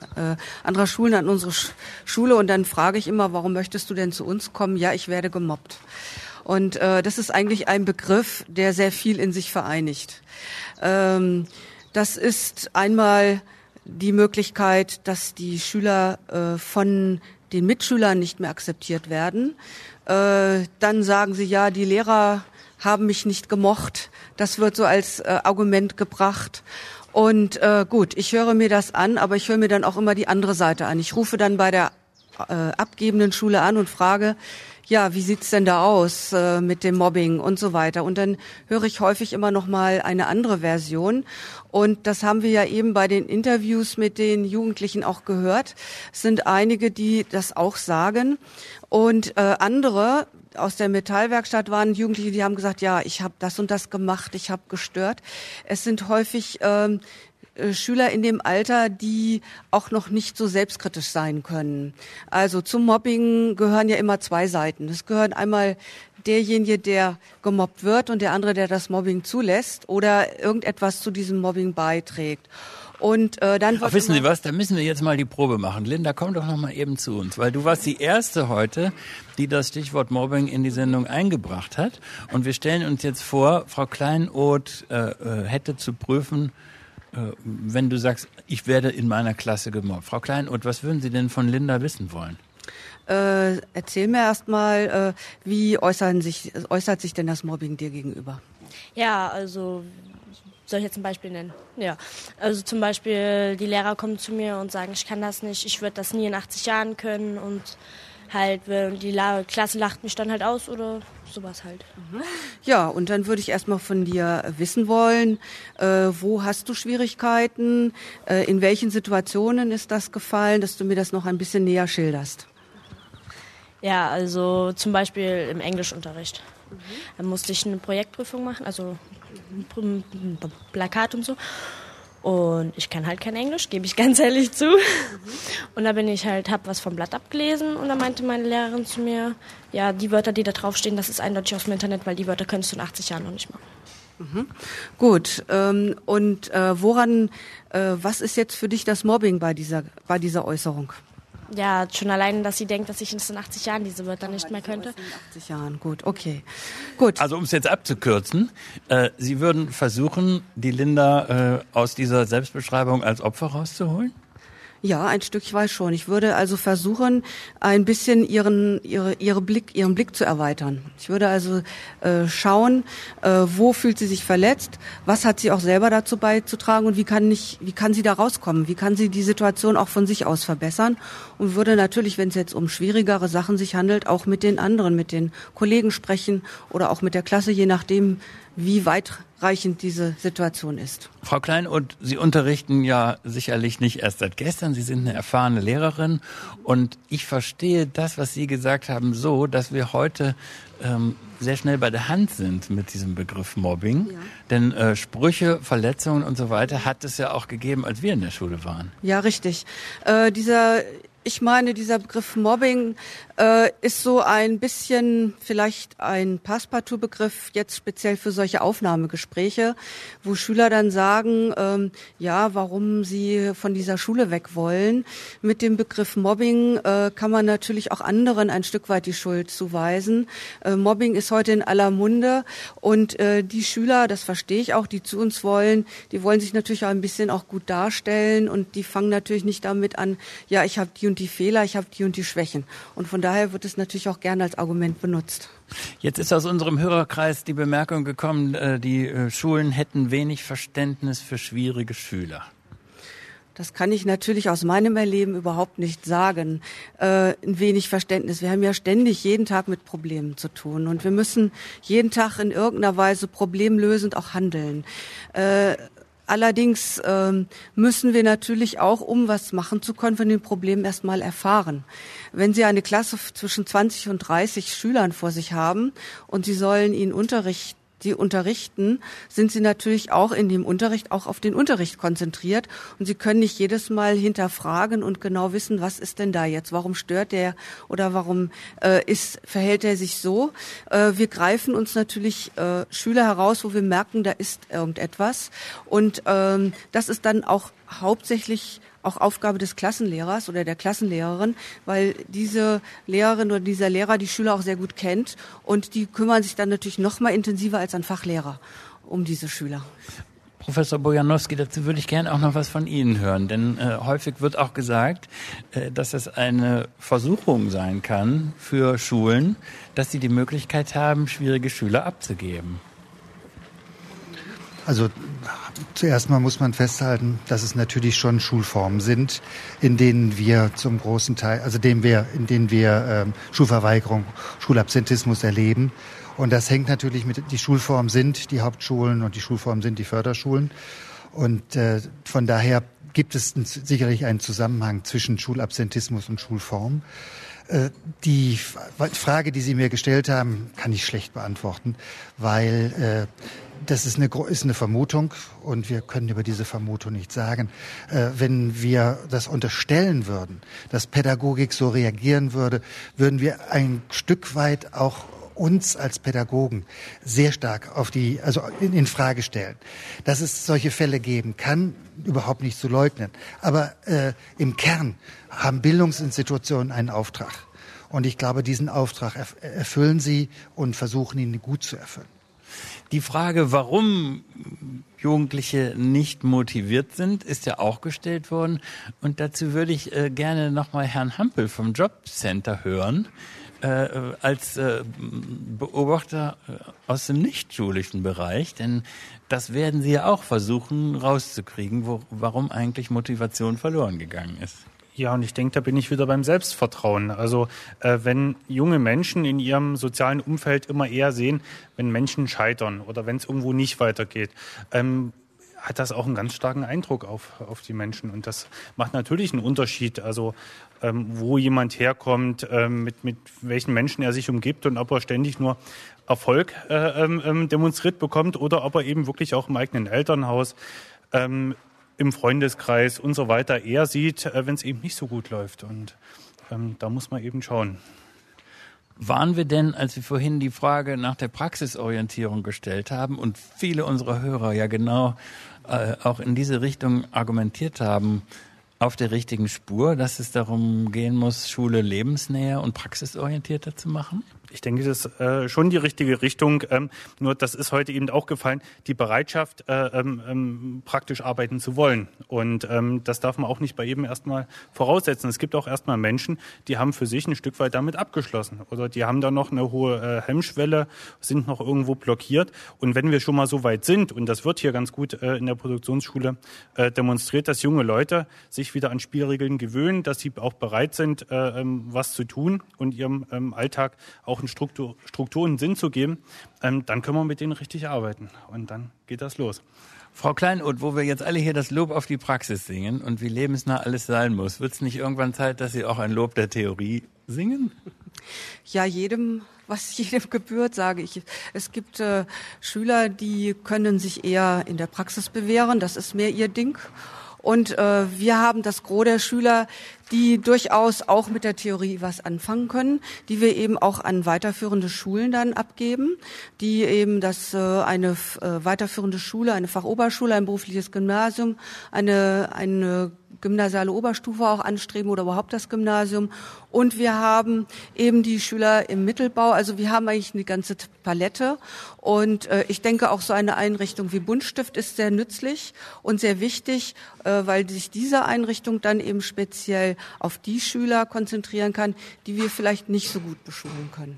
unsere Schule, und dann frage ich immer, warum möchtest du denn zu uns kommen? Ja, ich werde gemobbt. Und das ist eigentlich ein Begriff, der sehr viel in sich vereinigt. Das ist einmal die Möglichkeit, dass die Schüler von den Mitschülern nicht mehr akzeptiert werden. Dann sagen sie, ja, die Lehrer haben mich nicht gemocht. Das wird so als Argument gebracht. Und gut, ich höre mir das an, aber ich höre mir dann auch immer die andere Seite an. Ich rufe dann bei der abgebenden Schule an und frage, ja, wie sieht's denn da aus mit dem Mobbing und so weiter. Und dann höre ich häufig immer noch mal eine andere Version. Und das haben wir ja eben bei den Interviews mit den Jugendlichen auch gehört. Es sind einige, die das auch sagen. Und andere aus der Metallwerkstatt waren Jugendliche, die haben gesagt, ja, ich habe das und das gemacht, ich habe gestört. Es sind häufig Schüler in dem Alter, die auch noch nicht so selbstkritisch sein können. Also zum Mobbing gehören ja immer zwei Seiten. Es gehören einmal derjenige, der gemobbt wird und der andere, der das Mobbing zulässt oder irgendetwas zu diesem Mobbing beiträgt. Und dann wird wissen Sie was, da müssen wir jetzt mal die Probe machen. Linda, komm doch noch mal eben zu uns, weil du warst die Erste heute, die das Stichwort Mobbing in die Sendung eingebracht hat. Und wir stellen uns jetzt vor, Frau Kleinoth hätte zu prüfen, wenn du sagst, ich werde in meiner Klasse gemobbt. Frau Kleinoth, was würden Sie denn von Linda wissen wollen? Erzähl mir erstmal, wie äußert sich denn das Mobbing dir gegenüber? Ja, also soll ich jetzt ein Beispiel nennen? Ja, also zum Beispiel die Lehrer kommen zu mir und sagen, ich kann das nicht, ich würde das nie in 80 Jahren können und halt die Klasse lacht mich dann halt aus oder sowas halt. Ja, und dann würde ich erstmal von dir wissen wollen, wo hast du Schwierigkeiten, in welchen Situationen ist das gefallen, dass du mir das noch ein bisschen näher schilderst. Ja, also zum Beispiel im Englischunterricht. Da musste ich eine Projektprüfung machen, also ein Plakat und so. Und ich kann halt kein Englisch, gebe ich ganz ehrlich zu. Und da bin ich halt, hab was vom Blatt abgelesen und da meinte meine Lehrerin zu mir, ja, die Wörter, die da draufstehen, das ist eindeutig aus dem Internet, weil die Wörter könntest du in 80 Jahren noch nicht machen. Gut, und was ist jetzt für dich das Mobbing bei dieser Äußerung? Ja, schon allein, dass sie denkt, dass ich in 80 Jahren diese Wörter nicht mehr könnte. In 80 Jahren, gut, okay. Gut. Also um es jetzt abzukürzen, Sie würden versuchen, die Linda aus dieser Selbstbeschreibung als Opfer rauszuholen? Ja, ein Stück weit schon. Ich würde also versuchen, ein bisschen ihren Blick zu erweitern. Ich würde also schauen, wo fühlt sie sich verletzt, was hat sie auch selber dazu beizutragen und wie kann sie da rauskommen, wie kann sie die Situation auch von sich aus verbessern und würde natürlich, wenn es jetzt um schwierigere Sachen sich handelt, auch mit den anderen, mit den Kollegen sprechen oder auch mit der Klasse, je nachdem, wie weitreichend diese Situation ist. Frau Kleinoth, Sie unterrichten ja sicherlich nicht erst seit gestern. Sie sind eine erfahrene Lehrerin. Und ich verstehe das, was Sie gesagt haben, so, dass wir heute sehr schnell bei der Hand sind mit diesem Begriff Mobbing. Ja. Denn Sprüche, Verletzungen und so weiter hat es ja auch gegeben, als wir in der Schule waren. Ja, richtig. Ich meine, dieser Begriff Mobbing ist so ein bisschen vielleicht ein Passepartout-Begriff jetzt speziell für solche Aufnahmegespräche, wo Schüler dann sagen, warum sie von dieser Schule weg wollen. Mit dem Begriff Mobbing kann man natürlich auch anderen ein Stück weit die Schuld zuweisen. Mobbing ist heute in aller Munde und die Schüler, das verstehe ich auch, die zu uns wollen, die wollen sich natürlich auch ein bisschen auch gut darstellen und die fangen natürlich nicht damit an, ja, ich habe die und die Fehler, ich habe die und die Schwächen. Und von daher wird es natürlich auch gerne als Argument benutzt. Jetzt ist aus unserem Hörerkreis die Bemerkung gekommen, die Schulen hätten wenig Verständnis für schwierige Schüler. Das kann ich natürlich aus meinem Erleben überhaupt nicht sagen. Ein wenig Verständnis. Wir haben ja ständig jeden Tag mit Problemen zu tun und wir müssen jeden Tag in irgendeiner Weise problemlösend auch handeln. Allerdings müssen wir natürlich auch, um was machen zu können, von den Problemen erstmal erfahren. Wenn Sie eine Klasse zwischen 20 und 30 Schülern vor sich haben und Sie sollen ihnen unterrichten, sind Sie natürlich auch in dem Unterricht auch auf den Unterricht konzentriert und Sie können nicht jedes Mal hinterfragen und genau wissen, was ist denn da jetzt, warum stört der oder warum verhält er sich so. Wir greifen uns natürlich Schüler heraus, wo wir merken, da ist irgendetwas und das ist dann auch hauptsächlich auch Aufgabe des Klassenlehrers oder der Klassenlehrerin, weil diese Lehrerin oder dieser Lehrer die Schüler auch sehr gut kennt und die kümmern sich dann natürlich noch mal intensiver als ein Fachlehrer um diese Schüler. Professor Bojanowski, dazu würde ich gerne auch noch was von Ihnen hören, denn häufig wird auch gesagt, dass es eine Versuchung sein kann für Schulen, dass sie die Möglichkeit haben, schwierige Schüler abzugeben. Also zuerst mal muss man festhalten, dass es natürlich schon Schulformen sind, in denen wir zum großen Teil, in denen wir Schulverweigerung, Schulabsentismus erleben. Und das hängt natürlich die Schulformen sind die Hauptschulen und die Schulformen sind die Förderschulen. Und von daher gibt es sicherlich einen Zusammenhang zwischen Schulabsentismus und Schulform. Die Frage, die Sie mir gestellt haben, kann ich schlecht beantworten, weil das ist eine Vermutung und wir können über diese Vermutung nichts sagen. Wenn wir das unterstellen würden, dass Pädagogik so reagieren würde, würden wir ein Stück weit auch uns als Pädagogen sehr stark in Frage stellen. Dass es solche Fälle geben kann, überhaupt nicht zu leugnen. Aber im Kern haben Bildungsinstitutionen einen Auftrag. Und ich glaube, diesen Auftrag erfüllen sie und versuchen ihn gut zu erfüllen. Die Frage, warum Jugendliche nicht motiviert sind, ist ja auch gestellt worden. Und dazu würde ich gerne nochmal Herrn Hampel vom Jobcenter hören, als Beobachter aus dem nichtschulischen Bereich. Denn das werden Sie ja auch versuchen rauszukriegen, warum eigentlich Motivation verloren gegangen ist. Ja, und ich denke, da bin ich wieder beim Selbstvertrauen. Also wenn junge Menschen in ihrem sozialen Umfeld immer eher sehen, wenn Menschen scheitern oder wenn es irgendwo nicht weitergeht, hat das auch einen ganz starken Eindruck auf die Menschen. Und das macht natürlich einen Unterschied, also wo jemand herkommt, mit welchen Menschen er sich umgibt und ob er ständig nur Erfolg demonstriert bekommt oder ob er eben wirklich auch im eigenen Elternhaus im Freundeskreis und so weiter eher sieht, wenn es eben nicht so gut läuft. Und da muss man eben schauen. Waren wir denn, als wir vorhin die Frage nach der Praxisorientierung gestellt haben und viele unserer Hörer ja genau auch in diese Richtung argumentiert haben, auf der richtigen Spur, dass es darum gehen muss, Schule lebensnäher und praxisorientierter zu machen? Ich denke, das ist schon die richtige Richtung. Nur das ist heute eben auch gefallen, die Bereitschaft, praktisch arbeiten zu wollen. Und das darf man auch nicht bei jedem erstmal voraussetzen. Es gibt auch erstmal Menschen, die haben für sich ein Stück weit damit abgeschlossen. Oder die haben da noch eine hohe Hemmschwelle, sind noch irgendwo blockiert. Und wenn wir schon mal so weit sind, und das wird hier ganz gut in der Produktionsschule demonstriert, dass junge Leute sich wieder an Spielregeln gewöhnen, dass sie auch bereit sind, was zu tun und ihrem Alltag auch eine Struktur und Sinn zu geben, dann können wir mit denen richtig arbeiten. Und dann geht das los. Frau Kleinoth, wo wir jetzt alle hier das Lob auf die Praxis singen und wie lebensnah alles sein muss, wird es nicht irgendwann Zeit, dass Sie auch ein Lob der Theorie singen? Ja, was jedem gebührt, sage ich. Es gibt Schüler, die können sich eher in der Praxis bewähren. Das ist mehr ihr Ding. Und wir haben das Gros der Schüler, die durchaus auch mit der Theorie was anfangen können, die wir eben auch an weiterführende Schulen dann abgeben, die eben eine weiterführende Schule, eine Fachoberschule, ein berufliches Gymnasium, eine gymnasiale Oberstufe auch anstreben oder überhaupt das Gymnasium. Und wir haben eben die Schüler im Mittelbau, also wir haben eigentlich eine ganze Palette. Und ich denke auch so eine Einrichtung wie Buntstift ist sehr nützlich und sehr wichtig, weil sich diese Einrichtung dann eben speziell auf die Schüler konzentrieren kann, die wir vielleicht nicht so gut beschulen können.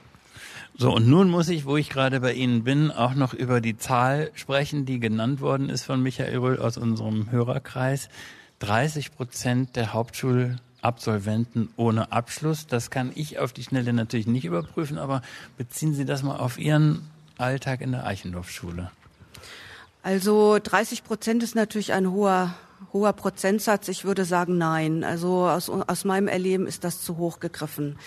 So, und nun muss ich, wo ich gerade bei Ihnen bin, auch noch über die Zahl sprechen, die genannt worden ist von Michael Röhl aus unserem Hörerkreis. 30% der Hauptschulabsolventen ohne Abschluss. Das kann ich auf die Schnelle natürlich nicht überprüfen, aber beziehen Sie das mal auf Ihren Alltag in der Eichendorff-Schule. Also 30% ist natürlich ein hoher Prozentsatz. Ich würde sagen, nein. Also aus meinem Erleben ist das zu hoch gegriffen.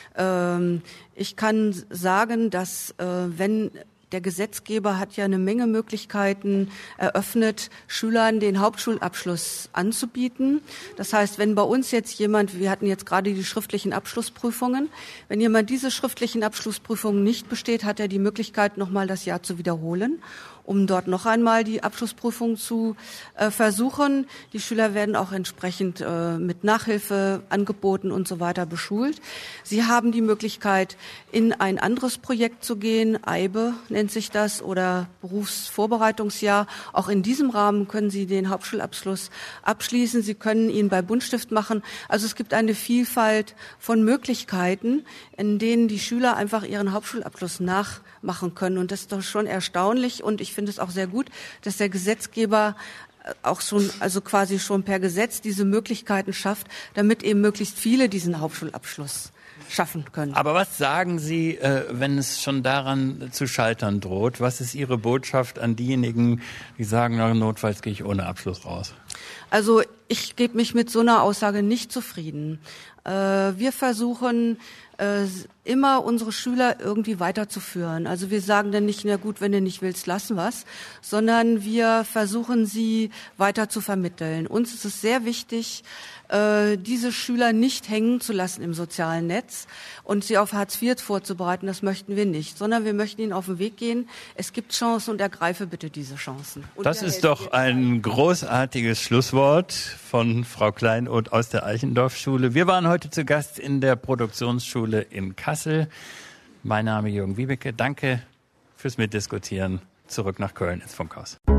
Ich kann sagen, dass wenn der Gesetzgeber hat ja eine Menge Möglichkeiten eröffnet, Schülern den Hauptschulabschluss anzubieten. Das heißt, wenn bei uns jetzt jemand, wir hatten jetzt gerade die schriftlichen Abschlussprüfungen, wenn jemand diese schriftlichen Abschlussprüfungen nicht besteht, hat er die Möglichkeit, nochmal das Jahr zu wiederholen, um dort noch einmal die Abschlussprüfung zu versuchen. Die Schüler werden auch entsprechend mit Nachhilfe angeboten und so weiter beschult. Sie haben die Möglichkeit, in ein anderes Projekt zu gehen, EIBE nennt sich das, oder Berufsvorbereitungsjahr. Auch in diesem Rahmen können Sie den Hauptschulabschluss abschließen. Sie können ihn bei Buntstift machen. Also es gibt eine Vielfalt von Möglichkeiten, in denen die Schüler einfach ihren Hauptschulabschluss nachmachen können. Und das ist doch schon erstaunlich. Und ich finde es auch sehr gut, dass der Gesetzgeber auch schon, also quasi schon per Gesetz diese Möglichkeiten schafft, damit eben möglichst viele diesen Hauptschulabschluss schaffen können. Aber was sagen Sie, wenn es schon daran zu scheitern droht? Was ist Ihre Botschaft an diejenigen, die sagen, na, notfalls gehe ich ohne Abschluss raus? Also ich gebe mich mit so einer Aussage nicht zufrieden. Wir versuchen immer unsere Schüler irgendwie weiterzuführen. Also wir sagen dann nicht, na gut, wenn du nicht willst, lassen wir's, sondern wir versuchen sie weiter zu vermitteln. Uns ist es sehr wichtig, diese Schüler nicht hängen zu lassen im sozialen Netz und sie auf Hartz IV vorzubereiten, das möchten wir nicht, sondern wir möchten ihnen auf den Weg gehen. Es gibt Chancen und ergreife bitte diese Chancen. Und das ist doch ein großartiges Schlusswort von Frau Kleinoth aus der Eichendorff-Schule. Wir waren heute zu Gast in der Produktionsschule in Kassel. Mein Name ist Jürgen Wiebeke. Danke fürs Mitdiskutieren. Zurück nach Köln ins Funkhaus.